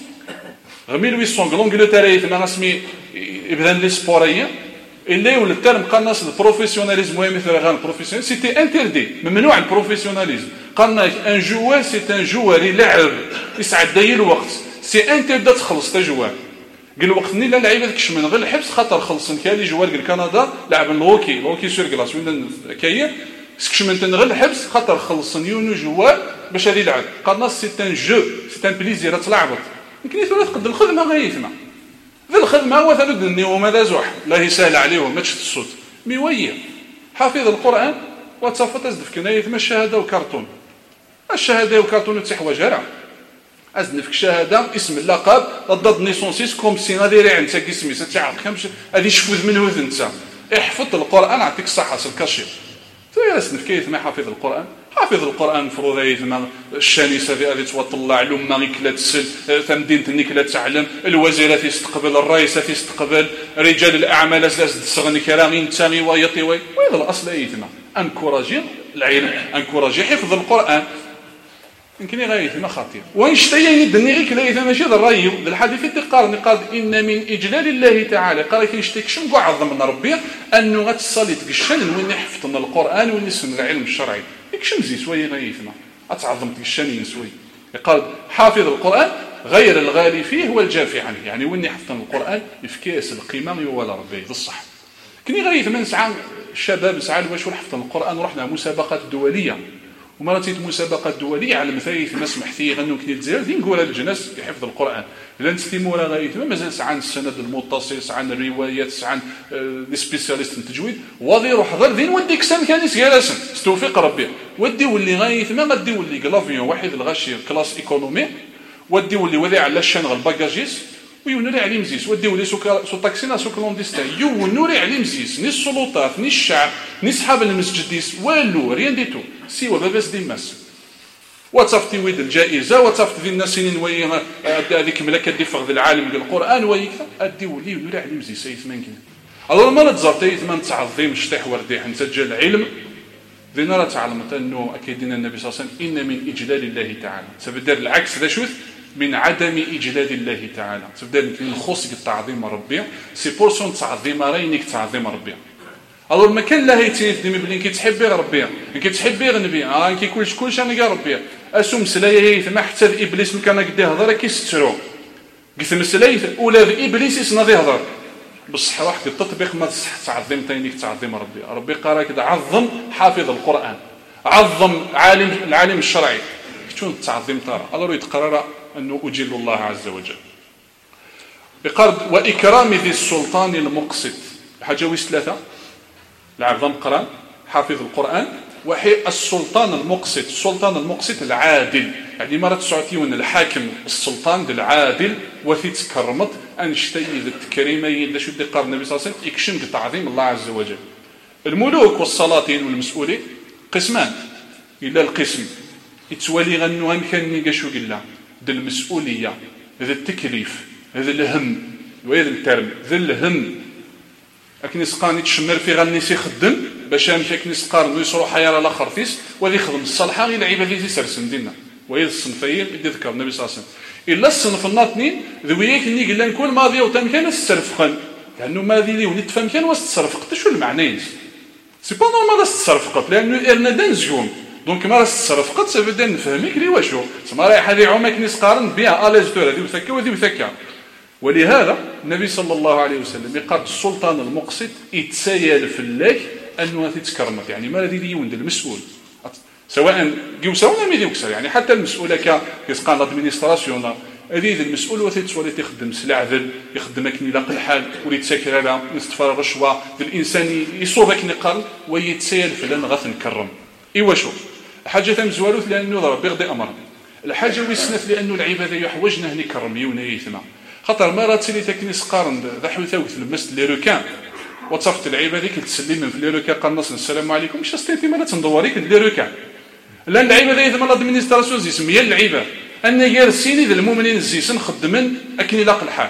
وثمانمائة ألف وثمانمائة لونجلتير ايتنا رسمي ابدا لي سبوريا اللي ولا الترم قال الناس البروفيسيوناليزم وهي مثل غير البروفيسيونال سيتي انتردي ممنوع البروفيسيوناليزم قالنا ان جوار سي ان جوار يلعب يسعد داير الوقت سي انتردي تخلص تجوار قال وقت ني لا لعيبه كش من غير الحبس خاطر خلصن كالي جوار قال كندا لعب الهوكي الهوكي سور كلاس وين كاين كش من غير الحبس خاطر خلصن يونو جوار باش هذه يلعب قالنا سي ان جو سي ان بليزير تلعبط يمكن يثلاث قد الخدمه غيثنا ذا الخدمه هو ثلث النيوم هذا زوح لا يسهل عليهم ما تشت الصوت ميويه حافظ القران وتصفت ازدف كنايه ثم الشهاده وكرتون الشهاده وكرتون تحواج راه ازنفك شهاده اسم اللقب ضد نيسونسيس كوم سي ناديري عند تاك اسمي تاع خمس هذه شفوذ منه انت احفظ القران عطيك الصحه الكاشير تيرسنف كيف ما حافظ القران حافظ القران مفروض ما الشانسه هذه توطلع لما كلا تسل تمدينه النكله تعلم الوزيره تستقبل الرئيسه تستقبل رجال الاعمال تسغني كلامين تامي ويطي وي وهذا الاصل ايتما انكوراجي العلم انكوراجي حفظ القران يمكن غايه ما خطير وينشتي يدني غير كلا ماشي ذا الراي ذا الحديث تقارن قال ان من اجلال الله تعالى قال كيشتيك شنو عظمنا ربي انه غتصلي تقشن وين حفظنا القران وين سن العلم الشرعي يكشم زي سوي غايتنا اتعظم تقشن سوي قال حافظ القران غير الغالي فيه والجافي عنه يعني وين حفظنا القران يفكاس القيمه ولا ربي ذا الصح كني غايه من ساعه الشباب ساعه واش حفظنا القران ورحنا مسابقات دوليه ومراتيت مسابقات دوليه على مثال ما سمح فيه غنو كني الجزائر دي نقول للجناس يحفظ القران لا نستيمو ولا غايه مازال عن السند المتصل عن الروايات عن لي سبيسياليست التجويد وغادي يروح حضر دين وديك سام كان جالسا استوفيق ربي ودي ولي غايه ما غادي ولي كلافيون واحد الغاشي كلاس ايكونومي ودي ولي وذي على الشان الباكاجيس ويونوري عليه مزيس ودي ولي سو سو تاكسينا سو كلونديستان يونوري عليه مزيس ني السلطات ني الشعب ني صحاب المسجد والو ريان ديتو سيوا باباس ديماس وتصفتي ويد الجائزه وتصفت ذي الناس سنين وي هذيك ملكه دي فغد العالم ديال القران وي ادي ولي يونوري عليه مزيس سيف مانكين الوغ ما تزرتيت ما تعظيم شطيح ورديح انت جا العلم دينا راه تعلمت انه اكيد دينا النبي صلى الله عليه وسلم ان من اجلال الله تعالى تبدا العكس هذا شوف من عدم اجلال الله تعالى تبدا نخصك التعظيم ربي سي بورسون تعظيم رينك تعظيم ربي الوغ ما كان لا هيتي ديما بلي كيتحب غير ربي كيتحب غير النبي اه كيكون كلشي انا كاع ربي اسو مسلايه هي ما حتى ابليس كان قد هضر كيسترو قلت مسلايه ولا ابليس يسنى يهضر بصح واحد التطبيق ما تعظم تينيك تعظيم ربي ربي قال كذا عظم حافظ القران عظم عالم العالم الشرعي شنو التعظيم ترى الله يتقرر انه اجل الله عز وجل بقرض واكرام ذي السلطان المقسط حاجه ويس ثلاثه العظم قران حافظ القران وحي السلطان المقسط السلطان المقسط العادل يعني مرة تسعتيون الحاكم السلطان العادل وفي تكرمت أنشتي التكريمين اللي شو قال النبي صلى الله عليه وسلم يكشم تعظيم الله عز وجل الملوك والسلاطين والمسؤولين قسمان إلا القسم يتوالي غنوها مكان نيقاشو قلا ذا المسؤولية ذا التكليف ذا الهم وهذا الترم ذا الهم لكن يسقاني تشمر في غنيسي خدم باش امشي كنسقارن ويصروح حياه الاخر فيس وذي يخدم الصالحه غير العباد اللي يسرسن دينا وهي الصنفين اللي ذكر النبي صلى الله عليه وسلم الا الصنف الناطنين ذويك اللي قلنا نكون ماضي وتمكن السرفقن لانه ماضي لي وليت فمكن واش تصرفقت شو المعنى سي با نورمال تصرفقت لانه ارنا دنزيوم دونك ما تصرفقت سبدا نفهمك لي واشو تما رايح هذه عمك نسقارن بها الاج دور هذه وثكا وهذه وثكا ولهذا النبي صلى الله عليه وسلم يقال السلطان المقسط يتسايل في الله انه تتكرمت يعني ما الذي يوند المسؤول سواء جوسا ميدي وكسر يعني حتى المسؤول كا كيسقان لادمينستراسيون هذه المسؤول وتتسولي تخدم سلع ذل يخدمك نلاق الحال ولي تسكر على نستفر الرشوه الانسان يصوبك نقال ويتسايل في لن غث نكرم ايوا شو حاجه ثم زوالوت لانه ربي يغضي امر الحاجه ويسنت لانه العباده يحوجنا نكرميون يثما خاطر ما راه تسلي تكنيس قارن ذا حوثاوث المسد لي روكان وتصفت العباده كتسلم في لي روكان قال نص السلام عليكم مش استنتي ما تندوريك لي روكان لان العباده اذا ما لادمينستراسيون زي سميه العباده ان غير السيني ذا المؤمنين زيسن خدمن اكن لاق الحال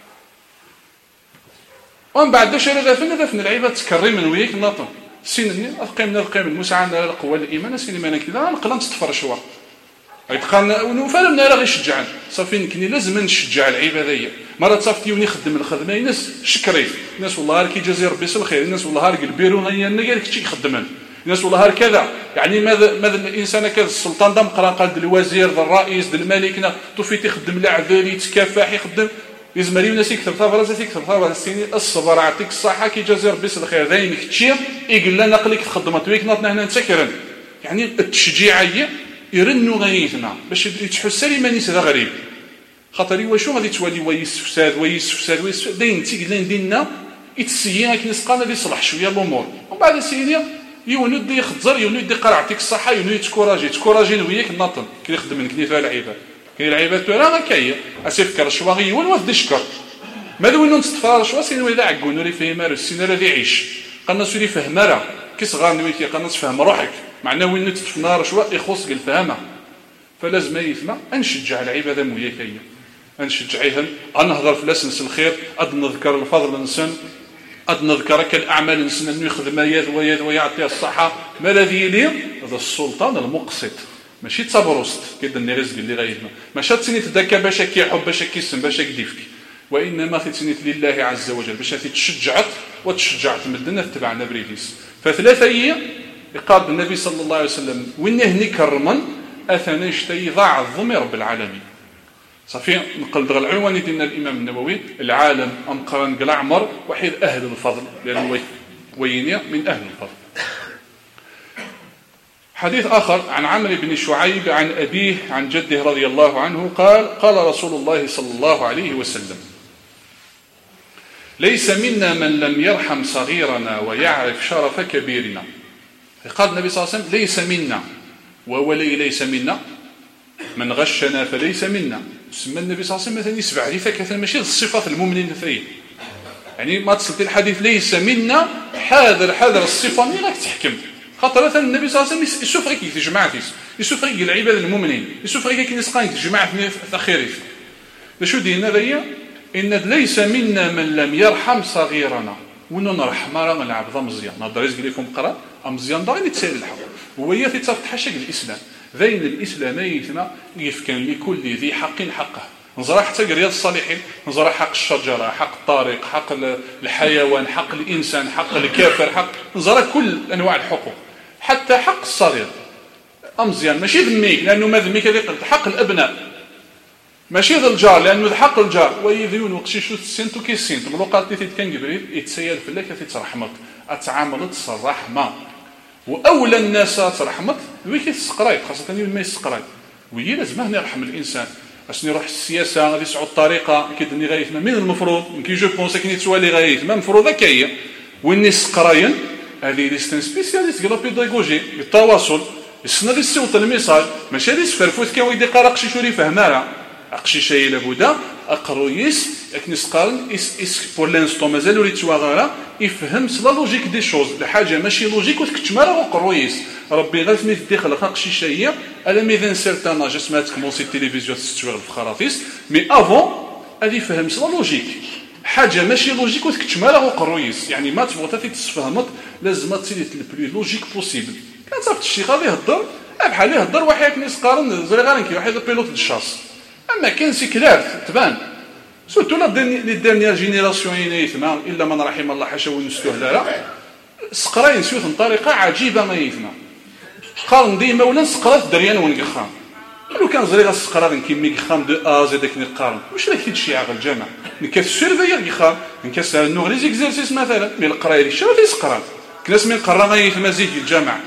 ومن بعد داش هذا فن هذا فن العباده تكرم من وياك ناطن سين القيم القيم المساعده القوه الايمان سيني ما كذا نقلا نستفر شويه يتقال ونفعل من راه غيشجعن صافي نكني لازم نشجع العباديه مره تصافتي ونخدم الخدمه الناس شكري الناس والله راه كيجازي ربي الخير الناس والله راه البيرو هي انا غير كشي يخدمن الناس والله راه كذا يعني ماذا ماذا الانسان كذا السلطان دام قرا قال الوزير الرئيس الملك طوفي تخدم العذل يتكافح يخدم يزمري الناس يكثر ثابره يكثر ثابره السنين الصبر يعطيك الصحه كيجازي ربي الخير دايمك تشير يقول لنا نقلك خدمت ويك ناطنا هنا نسكرن يعني التشجيعيه يرنوا غيثنا باش يتحس لي مانيس هذا غريب خاطر واش غادي تولي ويس فساد ويس فساد ويس داين تي قلنا دينا يتسيا كنسقانا اللي يصلح شويه الامور ومن بعد سيدي يونود يخزر يونود يقرا يعطيك الصحه يونود تكوراجي تكوراجي وياك ناطن كيخدم من كنيفه العباد كاين العباد راه كاين اسيفكر شواغي وين واحد يشكر ماذا وين نستفار شوا سين ولا عقون ولا فهم راه السين راه يعيش قالنا سوري فهم راه كي صغار نويتي قالنا تفهم روحك معناه وين تفنا شوا يخص الفهمه فلازم يفهم نشجع العباده موياكيه نشجعيهم نهضر في لسنس الخير اد نذكر الفضل نسن اد نذكرك الاعمال نسن انه يخدم يد ويد ويعطي الصحه ما الذي يلي هذا السلطان المقسط ماشي تصبروست كيد الرزق اللي غايبنا ماشي تسني تذكى باش كيحب باش كيسم باش كيدفك وانما تسنيت لله عز وجل باش تشجعت وتشجعت مدنا تبعنا بريديس فثلاثه هي قال النبي صلى الله عليه وسلم وين هني كرمن اثنى شتي ضعظم رب العالمين صافي نقل دغ العنوان ديالنا الامام النووي العالم ام قرن قال عمر وحيد اهل الفضل لانه وينيا من اهل الفضل. حديث اخر عن عمرو بن شعيب عن ابيه عن جده رضي الله عنه قال قال رسول الله صلى الله عليه وسلم ليس منا من لم يرحم صغيرنا ويعرف شرف كبيرنا. قال النبي صلى الله عليه وسلم ليس منا وولي ليس منا من غشنا فليس منا. سمى النبي صلى الله عليه وسلم مثلا يسبع لي فكثا ماشي الصفات المؤمنين فيه يعني ما تصلتي الحديث ليس منا حاذر حاذر الصفه اللي راك تحكم خاطر مثلا النبي صلى الله عليه وسلم يشوف غير كي جماعتي يشوف غير العباد المؤمنين يشوف غير كي نسقان جماعه اخيرين شو دينا ذي ان ليس منا من لم يرحم صغيرنا ونو نرحم راه نلعب مزيان نهضر يزق لكم قرا مزيان دا غادي تسالي الحق وهي تتفتح حاشاك الاسلام ذين الاسلام يثنى يفكن لكل ذي حق حقه نزرع حتى رياض الصالحين نزرع حق الشجره حق الطريق حق الحيوان حق الانسان حق الكافر حق نزرع كل انواع الحقوق حتى حق الصغير امزيان ماشي ذميك لانه ما ذميك هذه حق الابناء ماشي ذا الجار لانه حق الجار ويذيون وقشي شو السنت وكيسنت ملوقات اللي كان قبل يتسيل في الله تترحمت اتعاملت الرحمه واولى الناس ترحمت وي كيتسقراي خاصه ما يسقراي وي لازم هنا يرحم الانسان اشني يروح السياسه غادي يسعود الطريقه كيدني غايثما من المفروض كي جو بونسي كي نتوالي غايثما المفروض هكايا وين سقراين هذه لي ستان سبيسياليست ديال بيداغوجي التواصل السنه اللي سيوط الميساج ماشي اللي سفرفوت كان ويدي قرا قشي شوري فهمها قشي شي لابد اقرويس كني سقارن اس اس بور لانستون مازالو لي تواغرا يفهم لا لوجيك دي شوز الحاجه ماشي لوجيك وتكتما راه قرويس ربي غير سميت دي خلق قشي شي الا ميدان سيرتان اج سمعت كومونسي التلفزيون تستوغل في خراطيس مي افون هذه فهم لا لوجيك حاجه ماشي لوجيك وتكتما راه قرويس يعني ما تبغى تفهمت تفهمت لازم تصير البلو لوجيك بوسيبل كان صافت الشيخ غادي يهضر بحال يهضر واحد كني سقارن زري غير كي واحد بيلوت الشاص اما كاين سي كلار تبان سورتو لا لي ديرنيير جينيراسيون يثما الا من رحم الله حاشا ونستهلا سقراين سيوت بطريقه عجيبه ما يثما قارن ديما ولا سقرات دريان ونقخام لو كان زري غسقرا كيمي قخام دو ا زاد داك نقارن واش راك تشي على الجامع نكاس سيرفيير قخام نكاس نو لي زيكزيرسيس مثلا من القرايه اللي شنو تيسقرا كناس من قرا غيثما زيك الجامع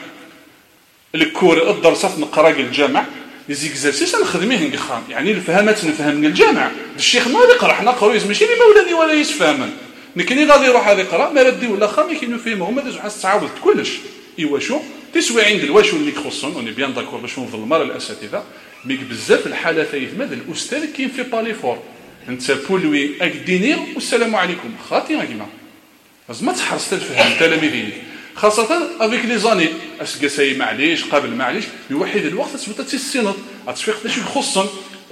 الكور الدراسات نقرا الجامع لي زيكزارسيس نخدميه نقخام يعني الفهامات نفهم من الجامع الشيخ ما يقرا حنا قرويز ماشي اللي مولاني ولا يتفاهمن نكني غادي يروح هذا يقرا ما ردي ولا خامي كي نفهمهم هذا جوج تعاود كلش ايوا شو تسوي عند الواشو اللي يخصون اوني بيان داكور باش نظلموا الاساتذه مي بزاف الحالات يتم هذا الاستاذ كاين في باليفور انت بولوي اكدينير والسلام عليكم خاطي يا جماعه لازم تحرص تفهم تلاميذك خاصة افيك لي زاني اش كاساي معليش قابل معليش يوحد الوقت تثبت تيسينط تفيق داش يخصن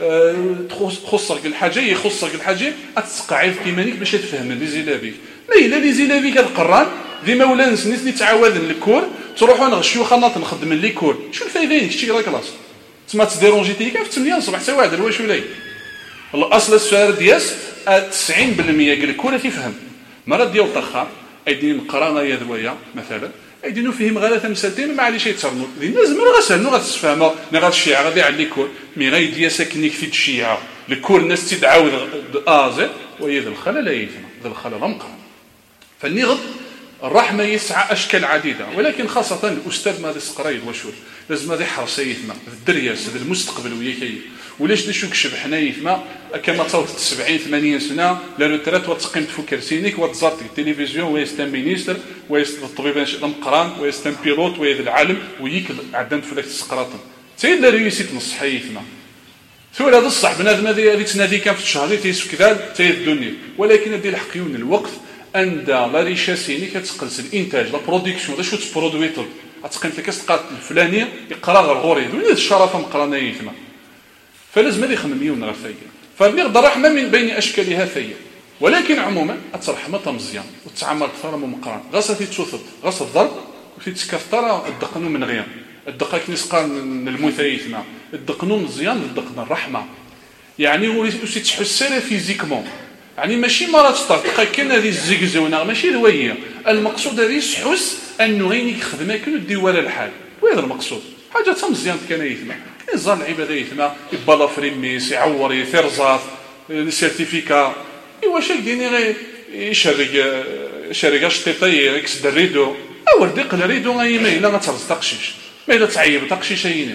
تخصك الحاجه يخصك الحاجه تسقعي في ايمانك باش تفهم لي زيلابيك ما الا لي زيلابيك القران ديما ولا نسنيت لي تعاودن الكور تروحوا نغشيو خناط نخدم لي كور شو الفايده ديك شي كلاس تما تديرونجي تيكا في ثمانية الصباح حتى واحد واش ولاي الاصل السؤال دياس تسعين بالمئة قال الكور تيفهم مرض ديال طخا ايدين نقرا يا ذويا مثلا ايدينو فيهم غالا تمثالتين ما عليش يترنوا لازم غسالنو غتفهموا ني غاد الشيعه غادي على الكور مي غايديا ساكنيك في الشيعه الكور الناس تدعاود ازي وهي ذا الخلا لا يفهم ذا الخلا لمقرا فالنغض الرحمه يسعى اشكال عديده ولكن خاصه الاستاذ ما يسقراي وشوف لازم هذا يحرص يفهم الدرياس هذا المستقبل وياك ولاش دشوك شبحنا يفما كما تصوت سبعين ثمانين سنه لا روترات وتقيم تفكرسينيك وتزارت التلفزيون ويستان مينيستر ويست الطبيب المقران ويستان بيلوت ويد العالم ويك عدم فلاك السقراطن سيد لا ريسيت نصح يفما ثور هذا الصح بنادم هذه تنادي كان في الشهر تيسف كذا تاي الدنيا ولكن هذه الحقيون الوقت عند لا ريشاسيني كتقلس الانتاج لا برودكسيون دا شو تبرودويتو غتقيم لك السقاط الفلانيه يقرا غير غوري وين الشرفه مقرانا يفما فلازم اللي يخمم يوم راه فيا فالنغض الرحمه من بين اشكالها فيا ولكن عموما الرحمه مزيان وتعامل اكثر من مقران غاصه تتوثد غاصه الضرب وفي تكثر الدقنو من غير الدقه كنسقى المثايثنا الدقنو مزيان الدقن الرحمه يعني هو تحسها فيزيكمون يعني ماشي مرات تطلق كاين هذه الزيكزونه ماشي رويه المقصود هذه تحس انه غينيك خدمه كل ديوال الحال وهذا المقصود حاجه مزيان كان يثما نزال العباده يثما يبالا فريميس يعور يثرزات السيرتيفيكا ايوا شاك ديني غير يشرق شرق شطيطي يكس الريدو او رديق الريدو غي ما الا غترز تقشيش ما الا تعيب تقشيش هيني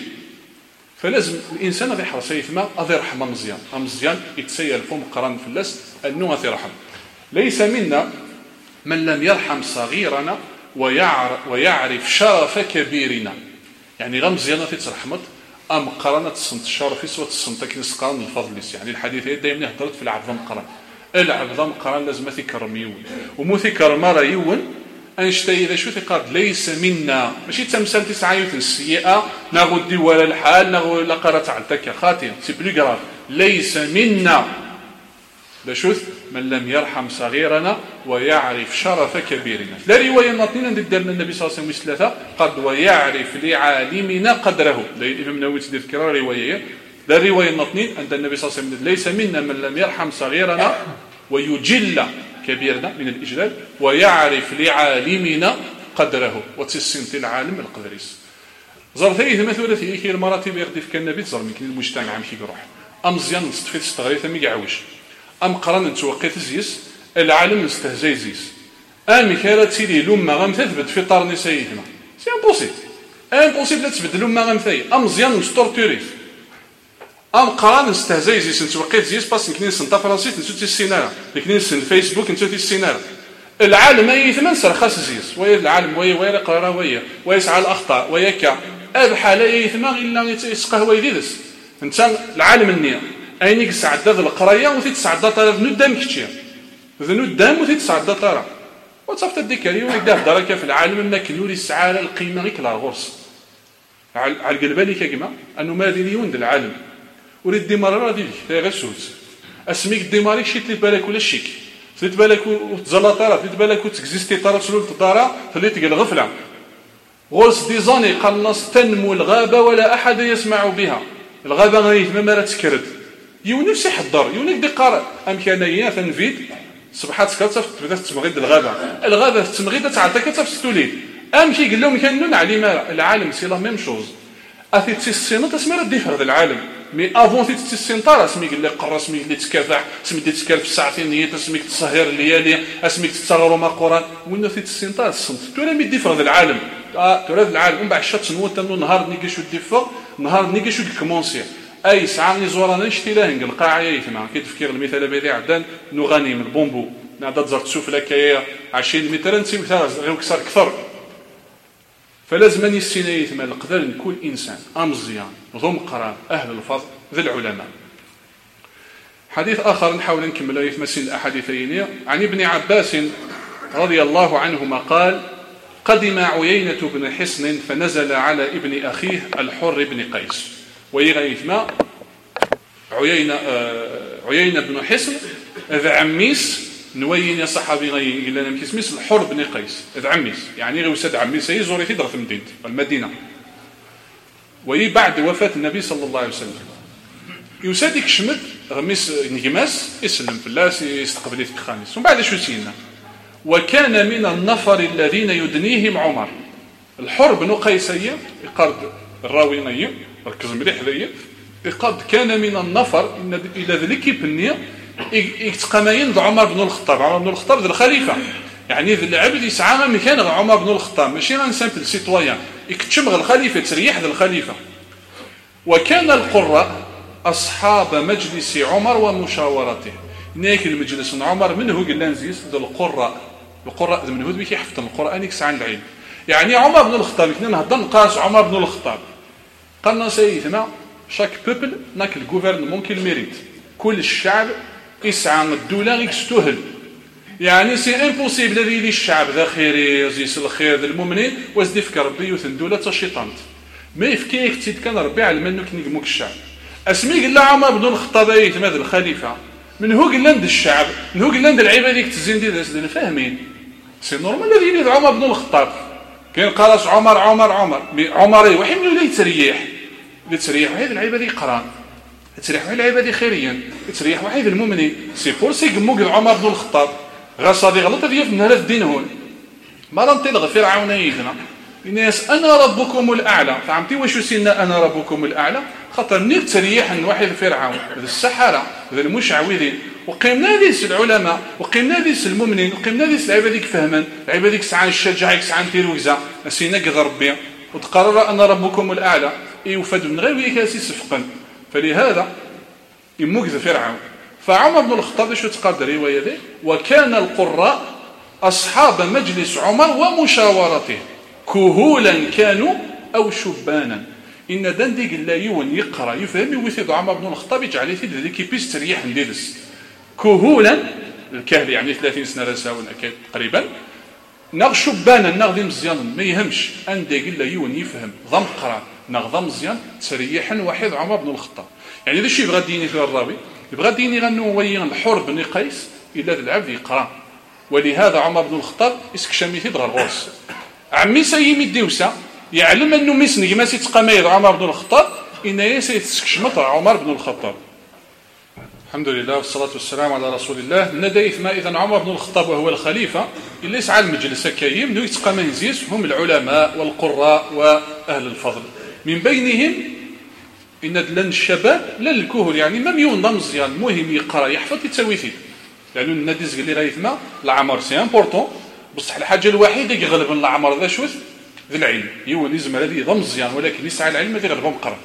فلازم الانسان غادي يحرص يثما غادي يرحم مزيان مزيان يتسيل فم قران في اللاس انه غادي يرحم ليس منا من لم يرحم صغيرنا ويعرف شرف كبيرنا يعني غمزيانه تترحمت ام قرانه الصنت الشرف سوى الصنت كنسقان الفضل يعني الحديث دائما هضرت في العظم قران العظم قران لازم تكرم يون ومثكر مره يون انشتي اذا شو تقاد ليس منا ماشي تمثال تسعه السيئه ناخذ ولا الحال ناخذ لا قرات علتك خاطئ سي بلو غراف ليس منا بشوف من لم يرحم صغيرنا ويعرف شرف كبيرنا. لا رواية ناطنين عند دارنا النبي صلى الله عليه وسلم ثلاثة قد ويعرف لعالمنا قدره. الإمام النووي تدير كرار رواية. لا رواية ناطنين عند النبي صلى الله عليه وسلم ليس منا من لم يرحم صغيرنا ويجل كبيرنا من الإجلال ويعرف لعالمنا قدره. وتسنت العالم القدريس زرتيه مثلا في المراتب يغدي في النبي زر يمكن المجتمع مشي يروح ام زيان نستفيد استغري ثم يعوش ام قرن نتوقيت زيس العالم نستهزي زيس ام كالا تيلي لما غنثبت في طارني سيدنا سي امبوسيبل امبوسيبل تثبت لما غنثي ام زيان نستورتوري ام قرن نستهزي زيس نتوقيت زيس باس يمكن نسنطا فرنسيس نسوتي السيناريو يمكن نسن فيسبوك نسوتي السيناريو العالم اي ثمن سرخاس زيس ويا العالم ويا ويا قرا ويا ويسعى الاخطاء وياك الحال اي ثمن الا يتسقى يديرس انت العالم النيه اينيك سعد هذا القرايه وتتسعد طرف ندم كثير ذنو الدم وتتسعد طرف وتصفت الذكري ويقدر دركه في العالم ما كنوا لي السعاده القيمه غير كلا غرس على القلب بالك يا جماعه انه مدنيون ديال العالم وريد ديمار ديالك غير سوس اسميك ديماري شي تلي بالك ولا شيك تلي بالك وتزلطرا تلي بالك وتكزيستي طرا تسلول تدارا خليتك الغفله غرس دي زاني قنص تنمو الغابه ولا احد يسمع بها الغابه غير ما راه تكرد يونس يحضر يونس دي قرا امكانيه تنفيد صبحات كتف تبدا تمغيد الغابه الغابه تمغيد تعطيك كتفستولي ام كي قال لهم كانوا على العالم سي لا ميم شوز اثي تسينو تسمير دي فرد العالم مي افون تي تسينطار اسمي قال لك قرا اسمي اللي تكافح اسمي اللي تكافح ساعتين هي اسميك تسهر الليالي اسميك تتصغروا ما قران وانه في تسينطار الصمت ترى مي دي فرد العالم اه ترى العالم من بعد شات نوت انه نهار نيكي شو ديفا نهار نيكي شو كومونسي اي ساعه ني زورانا نشتي له نلقى عيايتنا كي تفكير المثال بيدي عدان نغني من البومبو نعدا تزرت تشوف لك يا عشرين متر نسي مثال غير كسر كثر فلازم اني السينايت ما نقدر نكون انسان امزيان ذو مقران اهل الفضل ذي العلماء. حديث اخر نحاول نكمل يتمثل الاحاديثين عن ابن عباس رضي الله عنهما قال قدم عيينة بن حصن فنزل على ابن اخيه الحر بن قيس ويغيث ما عيينة آه عيينة بن حصن ذا عميس نوين يا صحابي غي لنا مكيسميس الحر بن قيس ذا عميس يعني غير وساد عميس هي زوري في درة المدينة المدينة وي بعد وفاة النبي صلى الله عليه وسلم يسادك شمد غميس نجماس يسلم في الله يستقبل في الخامس ومن بعد شو سينا وكان من النفر الذين يدنيهم عمر الحر بن قيس يقرد الراوي نيم ركز مليح ليا قد كان من النفر ان الى ذلك بنيه يتقامين عمر بن الخطاب عمر بن الخطاب ذا الخليفه يعني ذا العبد يسعى مكان عمر بن الخطاب ماشي غير سامبل سيتويان يكتشم الخليفه تريح ذا الخليفه وكان القراء اصحاب مجلس عمر ومشاورته ناك المجلس عمر منه قال نزيس ذا القراء القراء من هو بيك يحفظ القران يكسع عن العلم يعني عمر بن الخطاب كنا نهضر نقاس عمر بن الخطاب قالنا سيدنا شاك بيبل ناك الجوفرنمون كي الميريت كل الشعب يسعى الدوله يستهل يعني سي امبوسيبل هذه لي الشعب ذا خير يزيس الخير ذا المؤمنين وازدي فك ربي يوثن دوله تا الشيطان ما يفكيك تيد كان ربي على منك نجموك الشعب اسمي قال لا عمر بن الخطاب يتمثل الخليفه من هو قال لند الشعب من هو قال لند العباد ديك تزين دي ذا فاهمين سي نورمال الذي يريد عمر بن الخطاب كاين قالش عمر عمر عمر عمري وحي من اللي يتريح اللي تريح وحيد العباد يقران تريح وحيد العباد خيريا تريح وحيد المؤمنين سي فورسي قموك عمر بن الخطاب غا صادي غلط هذه في نهار الدين هون ما ننطلق فرعون يدنا الناس انا ربكم الاعلى فهمتي واش سينا انا ربكم الاعلى خاطر نيك تريح واحد فرعون ذا السحره ذا المشعوذين وقيمنا ديس العلماء وقيمنا ديس المؤمنين وقيمنا ديس العباد ديك فهما العباد ديك سعان الشجاع سعان تيروزا نسينا قد ربي وتقرر ان ربكم الاعلى يوفد من غير ويكاسي سفقا فلهذا يمكذ فرعون فعمر بن الخطاب شو تقدر روايه دي وكان القراء اصحاب مجلس عمر ومشاورته كهولا كانوا او شبانا ان دندق لا يون يقرا يفهم يوثق عمر بن الخطاب يجعل يثيد ذيك بيس تريح نديرس كهولا الكهل يعني ثلاثين سنه رساون تقريبا نغ شبانا نغ مزيان ما يهمش اندق لا يون يفهم ضم قرا نغ مزيان تريحا واحد عمر بن الخطاب يعني هذا الشيء يبغى ديني في الراوي يبغى ديني غنو وين الحر بن قيس الا العبد يقرا ولهذا عمر بن الخطاب يسكشمي في غرغوس عمي سيمي ديوسا يعلم انه ميسني ما سيتقامير عمر بن الخطاب ان سيتسكشمط عمر بن الخطاب. الحمد لله والصلاة والسلام على رسول الله. ندايث ما إذا عمر بن الخطاب وهو الخليفة اللي يسعى المجلس كايم نو يتقام هزيس هم العلماء والقراء وأهل الفضل، من بينهم إن لن الشباب لن الكهول، يعني ما ينظم مزيان مهم يقرأ يحفظ يتسوي لأنه النادي اللي رايث ما العمر سي امبورطون، بصح الحاجة الوحيدة اللي يغلب العمر ذا شوث ذي العلم، هو نزم الذي يضم مزيان ولكن يسعى العلم الذي يغلبهم قرأ.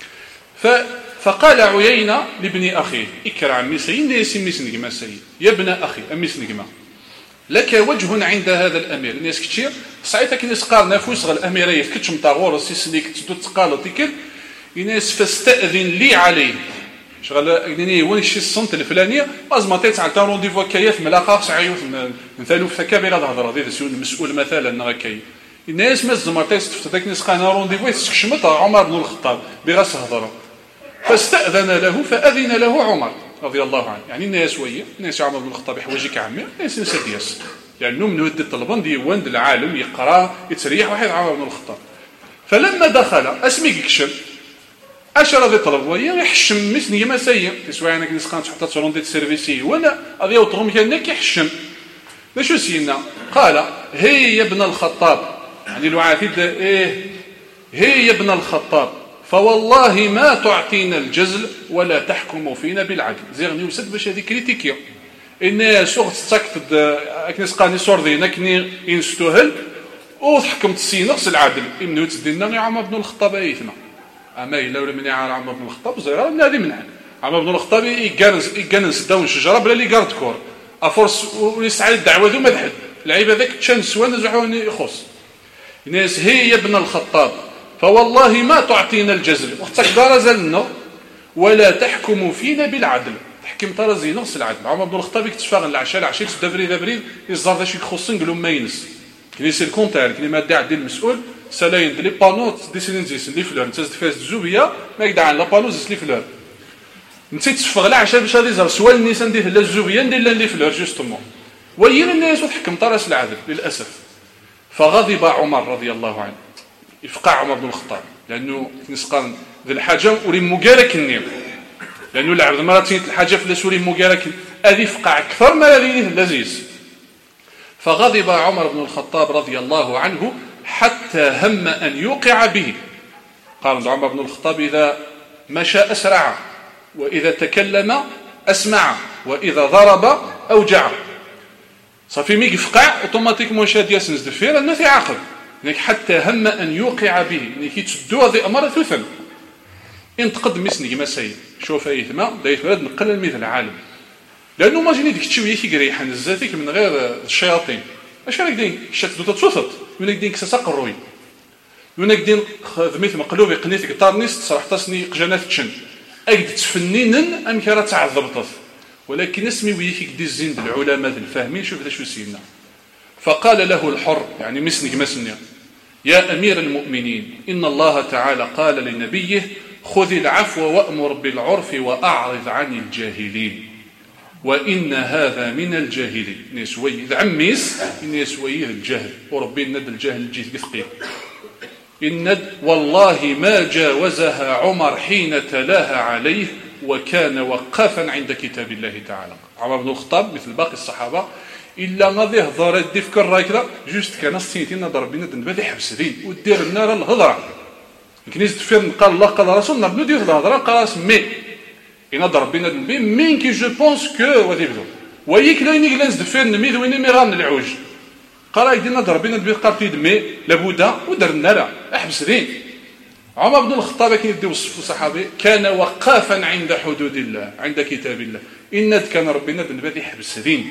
ف فقال عيينة لابن أخيه إكرا عمي سيد يسمي سنجما سيد يا ابن أخي أمي سنجما لك وجه عند هذا الأمير. الناس كتير ساعتها كي نسقار نفوس غير الأميرية كتش متاغور سيسنيك تدو تقالو تيكل الناس فاستأذن لي عليه شغل يعني وين شي الصنت الفلانية أزما تيتعال تا رونديفو كيف ملاقا سعيوث مثالو في كابيرا الهضرة ديال المسؤول مثلا غاكاي الناس ما زمرتي تفتدك نسقانا رونديفو يسكشمت عمر بن الخطاب بغاس هضره فاستأذن له فأذن له عمر رضي الله عنه. يعني الناس ويا الناس عمر بن الخطاب يحوجك عمي الناس نسدياس لأنه من ود الطلبان ديوان العالم يقرأ يتريح واحد عمر بن الخطاب. فلما دخل اسمي كشم أشر ذي طلب ويا يحشم مثني ما سيء تسوى أنا كنت سقانت حتى ترون ديت سيرفيسي ولا أذي وطرهم كأنك يحشم لشو سينا قال هي يا ابن الخطاب، يعني لو عافيد إيه هي يا ابن الخطاب فوالله ما تعطينا الجزل ولا تحكم فينا بالعدل. زيغني وسد باش هذه كريتيكيا ان سوغ تسكت اكني سقاني صوردي نكني انستوهل وتحكمت السينغس العدل امنو تدينا عمر بن الخطاب ايثنا اما الا ولا من يعار عمر بن الخطاب زيرا نادي منها عمر بن الخطاب يجانس يجانس داون شجره بلا لي كارد كور افورس ويسعى الدعوه ذو مدحد العيبه ذاك تشانس وانا زحوني يخص الناس هي يا ابن الخطاب فوالله ما تعطينا الجزل وقتك دارزلنا ولا تحكم فينا بالعدل تحكم ترزي نقص العدل. عمر بن الخطاب يكتشفى العشاء العشاء تدبري دبري يزار ذا شي يخصن قالوا ما ينس كني سي الكونتير كني ما داع ديال المسؤول سلاين لي بانوت ديسينزيس لي فلور نتا فاز الزوبيه ما يدعى لا بانوز لي فلور نتا تشفى العشاء باش غادي يزار سوا النيسان ديال لا الزوبيه ندير لي فلور جوستومون وين الناس وتحكم تراس العدل للاسف. فغضب عمر رضي الله عنه يفقع عمر بن الخطاب لانه نسقان ذي الحاجه ولي مقارك النيم لانه العبد مراتين الحاجه في سوري مقارك هذه فقع اكثر ما الذي لذيذ. فغضب عمر بن الخطاب رضي الله عنه حتى هم ان يوقع به. قال عمر بن الخطاب اذا مشى اسرع واذا تكلم اسمع واذا ضرب اوجع. صافي مي يفقع اوتوماتيكمون شاد ياسنز دفير انه في عقل حتى هم أن يوقع به يعني كي تسدوا هذه أمارة ثوثا انتقد مسني ما سيد شوف أي ثما دايت ولاد نقلل مثل العالم لأنه ما جيني ديك تشويه كي قريحان الزاتيك من غير الشياطين اش راك دين شتدو تتصوت من دين كسسق الروي من دين ذميت مقلوب يقنيت قطارنيست صراحه تصني قجنات تشن اكد تفنينن ام كرا تعذبطت ولكن اسمي ويكي دي الزين العلماء الفاهمين شوف ذا شو سينا. فقال له الحر يعني مسنك مسنيا يا أمير المؤمنين إن الله تعالى قال لنبيه خذ العفو وأمر بالعرف وأعرض عن الجاهلين وإن هذا من الجاهلين. نسوي إذا عميس إن يسوي الجهل وربي ند الجهل الجيث قثقير إن والله ما جاوزها عمر حين تلاها عليه وكان وقافا عند كتاب الله تعالى. عمر بن الخطاب مثل باقي الصحابة إلا غادي يهضر يدي فكر رايكلا جوست كان السيتين نضرب بينا دنبا حبس دين ودير النار الهضره كنيز تفير قال الله قال رسول الله بنو دير الهضره قال مي إنا ضرب بينا دنبا مين كي جو بونس كو غادي يبدو ويك لا نيغلانز دفير نميد وين مي غان العوج قال يدينا ضرب بينا دنبا قال مي لابد ودر النار احبس دين. عمر بن الخطاب كي يدي وصف الصحابي كان وقافا عند حدود الله عند كتاب الله إن كان ربنا دنبا يحبس دين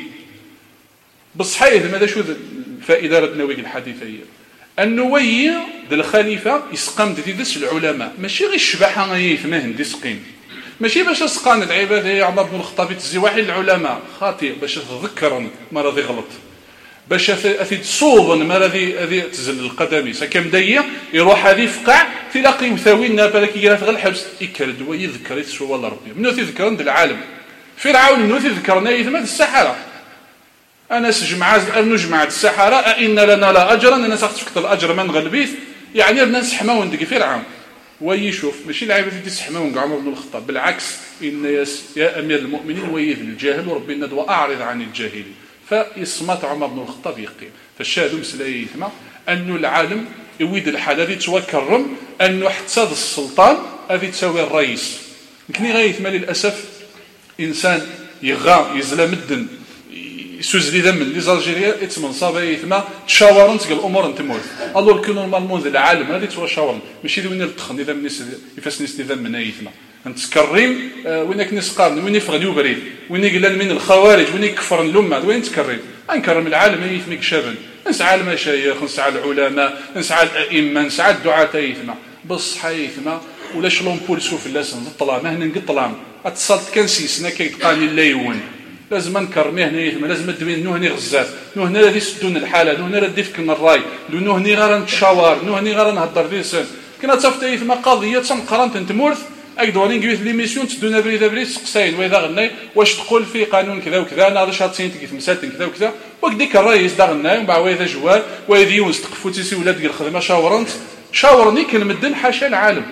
بصحيح ماذا شو الفائده ردناوي الحديثيه النووي ذا الخليفه يسقم ديدس العلماء ماشي غير الشباحه يفمهن ديسقين ماشي باش سقان العباد يا عمر بن الخطاب تزي واحد العلماء خاطئ باش تذكرن ما راضي غلط باش اثي تصوب ما راضي هذه تزل القدمي سكم ديه يروح هذه فقع تلاقي مثاوينا بالك يرات غير الحبس يكرد ويذكر يسوى والله ربي منو تذكرن العالم فرعون منو تذكرنا يثمت السحره انا سجمع نجمع السحره ان لنا لا اجرا انا ساختفكت الاجر من غلبيت يعني بدنا نسحماو ندقي في العام ويشوف ماشي لعيبه اللي تسحماو عمر بن الخطاب بالعكس ان يا امير المؤمنين ويذ الجاهل وربي ندوى اعرض عن الجاهلين فيصمت عمر بن الخطاب يقين فالشاهد مسلا يثمى انه العالم يويد الحاله هذه توكرم انه حتى هذا السلطان هذه تساوي الرئيس يمكن غيثمى للاسف انسان يغا يزلا مدن يسوز لي ذم لي زالجيريا يتمن صابا يثما تشاورن تلقى الامور انت مول الو كي نورمالمون ذا العالم هذه توا شاورن ماشي وين التخن اذا منيس يفاس نيس ذم من يثما نتكرم وينك نيس قارن وين يفغل يبريد وين يقلل من الخوارج وين يكفر الامه وين تكرم انكرم العالم يثمك شابا نسعى المشايخ نسعى العلماء نسعى الائمه نسعى الدعاة يثما بصح يثما ولا شلون بولسو في اللسان طلع ما هنا نقطلام اتصلت كان سيسنا كيتقاني لا يون لازم نكرميه هنا يثما لازم ندوي نو هني غزات نو هنا غادي يسدون الحاله نو هنا غادي يفكنا الراي نو هني غير نتشاور نو هني غير نهضر في سن كنا تصفت يثما قضيه تنقران تنتمورث اكدورين كيف لي ميسيون تدونا بريد بريد سقساين واذا غناي واش تقول في قانون كذا وكذا انا غادي شاطين تكيف مساتن كذا وكذا وكديك الرئيس دا غناي مع واذا جوال واذا يونس تقفوتي ولاد ديال الخدمه شاورنت شاورني كنمدن حاشا العالم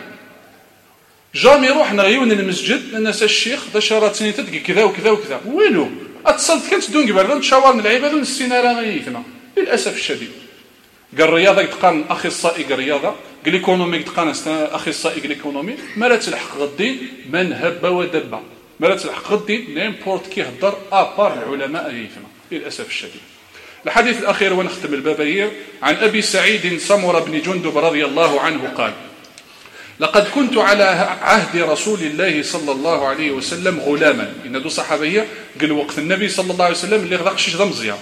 جامي روحنا غيون المسجد الناس الشيخ دا شاراتني تدقي كذا وكذا وكذا ويلو اتصلت كنت دون قبل نتشاورن العباد ونسينا راه غيثنا للاسف الشديد قال الرياضه يتقان اخصائي قال الرياضه قال ايكونومي يتقان اخصائي قال ايكونومي ما لا تلحق غدي من هب ودب ما لا تلحق غدي نيمبورت كيهضر ابار العلماء غيثنا للاسف الشديد. الحديث الاخير ونختم البابيه عن ابي سعيد سمره بن جندب رضي الله عنه قال لقد كنت على عهد رسول الله صلى الله عليه وسلم غلاما إن دو صحابية قال وقت النبي صلى الله عليه وسلم اللي غدق شيش ضمزيا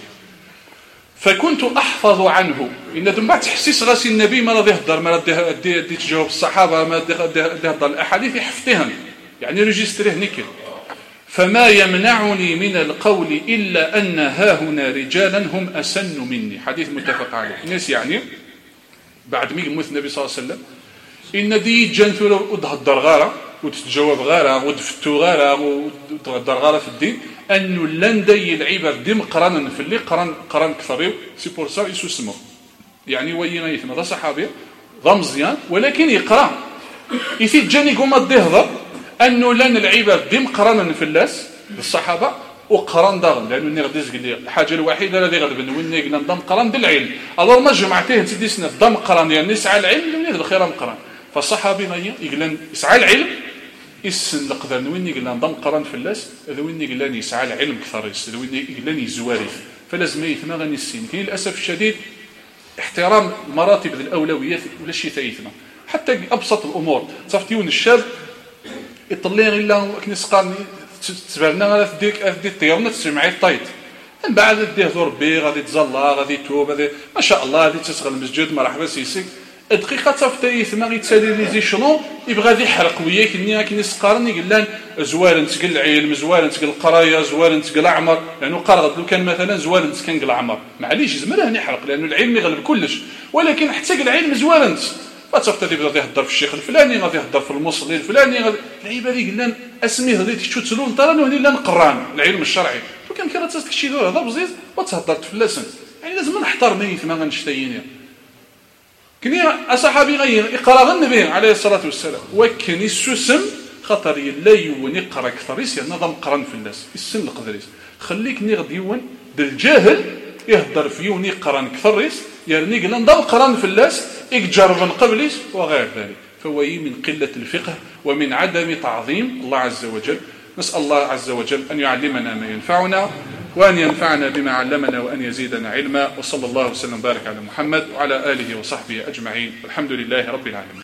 فكنت أحفظ عنه إن دو بعد تحسيس غاسي النبي ما رضي يهضر ما رضي دي, دي تجاوب الصحابة ما رضي يهضر الأحاديث يحفظهم يعني ريجستريه نيكل فما يمنعني من القول إلا أن هاهنا رجالا هم أسن مني حديث متفق عليه الناس يعني بعد ما يموت النبي صلى الله عليه وسلم إن دي جنتو وتهضر غارة وتتجاوب غارة وتفتو غارة وتهضر غارة في الدين أنه لن دي العبر ديم قرانا في اللي قران قران كثريو سي بور سا يسو سمو يعني وين يثم هذا صحابي ضمزيان ولكن يقرا يفيد جاني قوما ديهضر أنه لن العبر ديم قرانا في اللاس الصحابة وقران داغن لأنه غادي يقول لي الحاجة الوحيدة الذي غادي وين قلنا نضم قران ديال العلم الو ما جمعتيه انت ديسنا ضم قران يعني نسعى العلم وين الخير مقران فالصحابي غير يقول يسعى العلم يسن القدر وين يقول نضم قران في اللاس هذا وين يقول يسعى العلم كثر هذا وين يقول يزوارف فلازم يثنى غني السين كاين للاسف الشديد احترام مراتب الاولويات ولا شيء ثايثنا حتى ابسط الامور صافتيون الشاب يطلع الا كنسقاني تبرنا غادي ديك دي طيرنا تسمعي طايط من بعد ديه ربي غادي تزلا غادي توب غادي ما شاء الله غادي تشغل المسجد مرحبا سيسي الدقيقه تفتي ثما غيتسالي لي شنو يبغى غادي يحرق وياك ني كنسقارن يقول لان زوال نتقل العلم زوال نتقل القرايه زوال نتقل العمر لانه قرغد لو كان مثلا زوال نتقل العمر معليش زمره يحرق لانه العلم يغلب كلش ولكن حتى العلم زوال نت فتفتدي غادي يهضر في الشيخ الفلاني غادي يهضر في المصلي الفلاني غادي العباد يقول اسميه غادي تشوتلون ترى هني لا نقران العلم الشرعي وكان كان تسك شي دور هذا بزيز وتهضر في اللسان يعني لازم نحتار ميت ما غنشتيين كني اصحابي غير يقرا النبي عليه الصلاه والسلام وكن السسم خطر لا يون يقرا اكثر يسير نظام قران في الناس في السن القدريس خليك ني غادي يون الجاهل يهضر في يوني قران كثر يعني قال نضل قران في اللاس يجرب من قبلش وغير ذلك فهو من قلة الفقه ومن عدم تعظيم الله عز وجل نسأل الله عز وجل أن يعلمنا ما ينفعنا وأن ينفعنا بما علمنا وأن يزيدنا علما وصلى الله وسلم وبارك على محمد وعلى آله وصحبه أجمعين والحمد لله رب العالمين.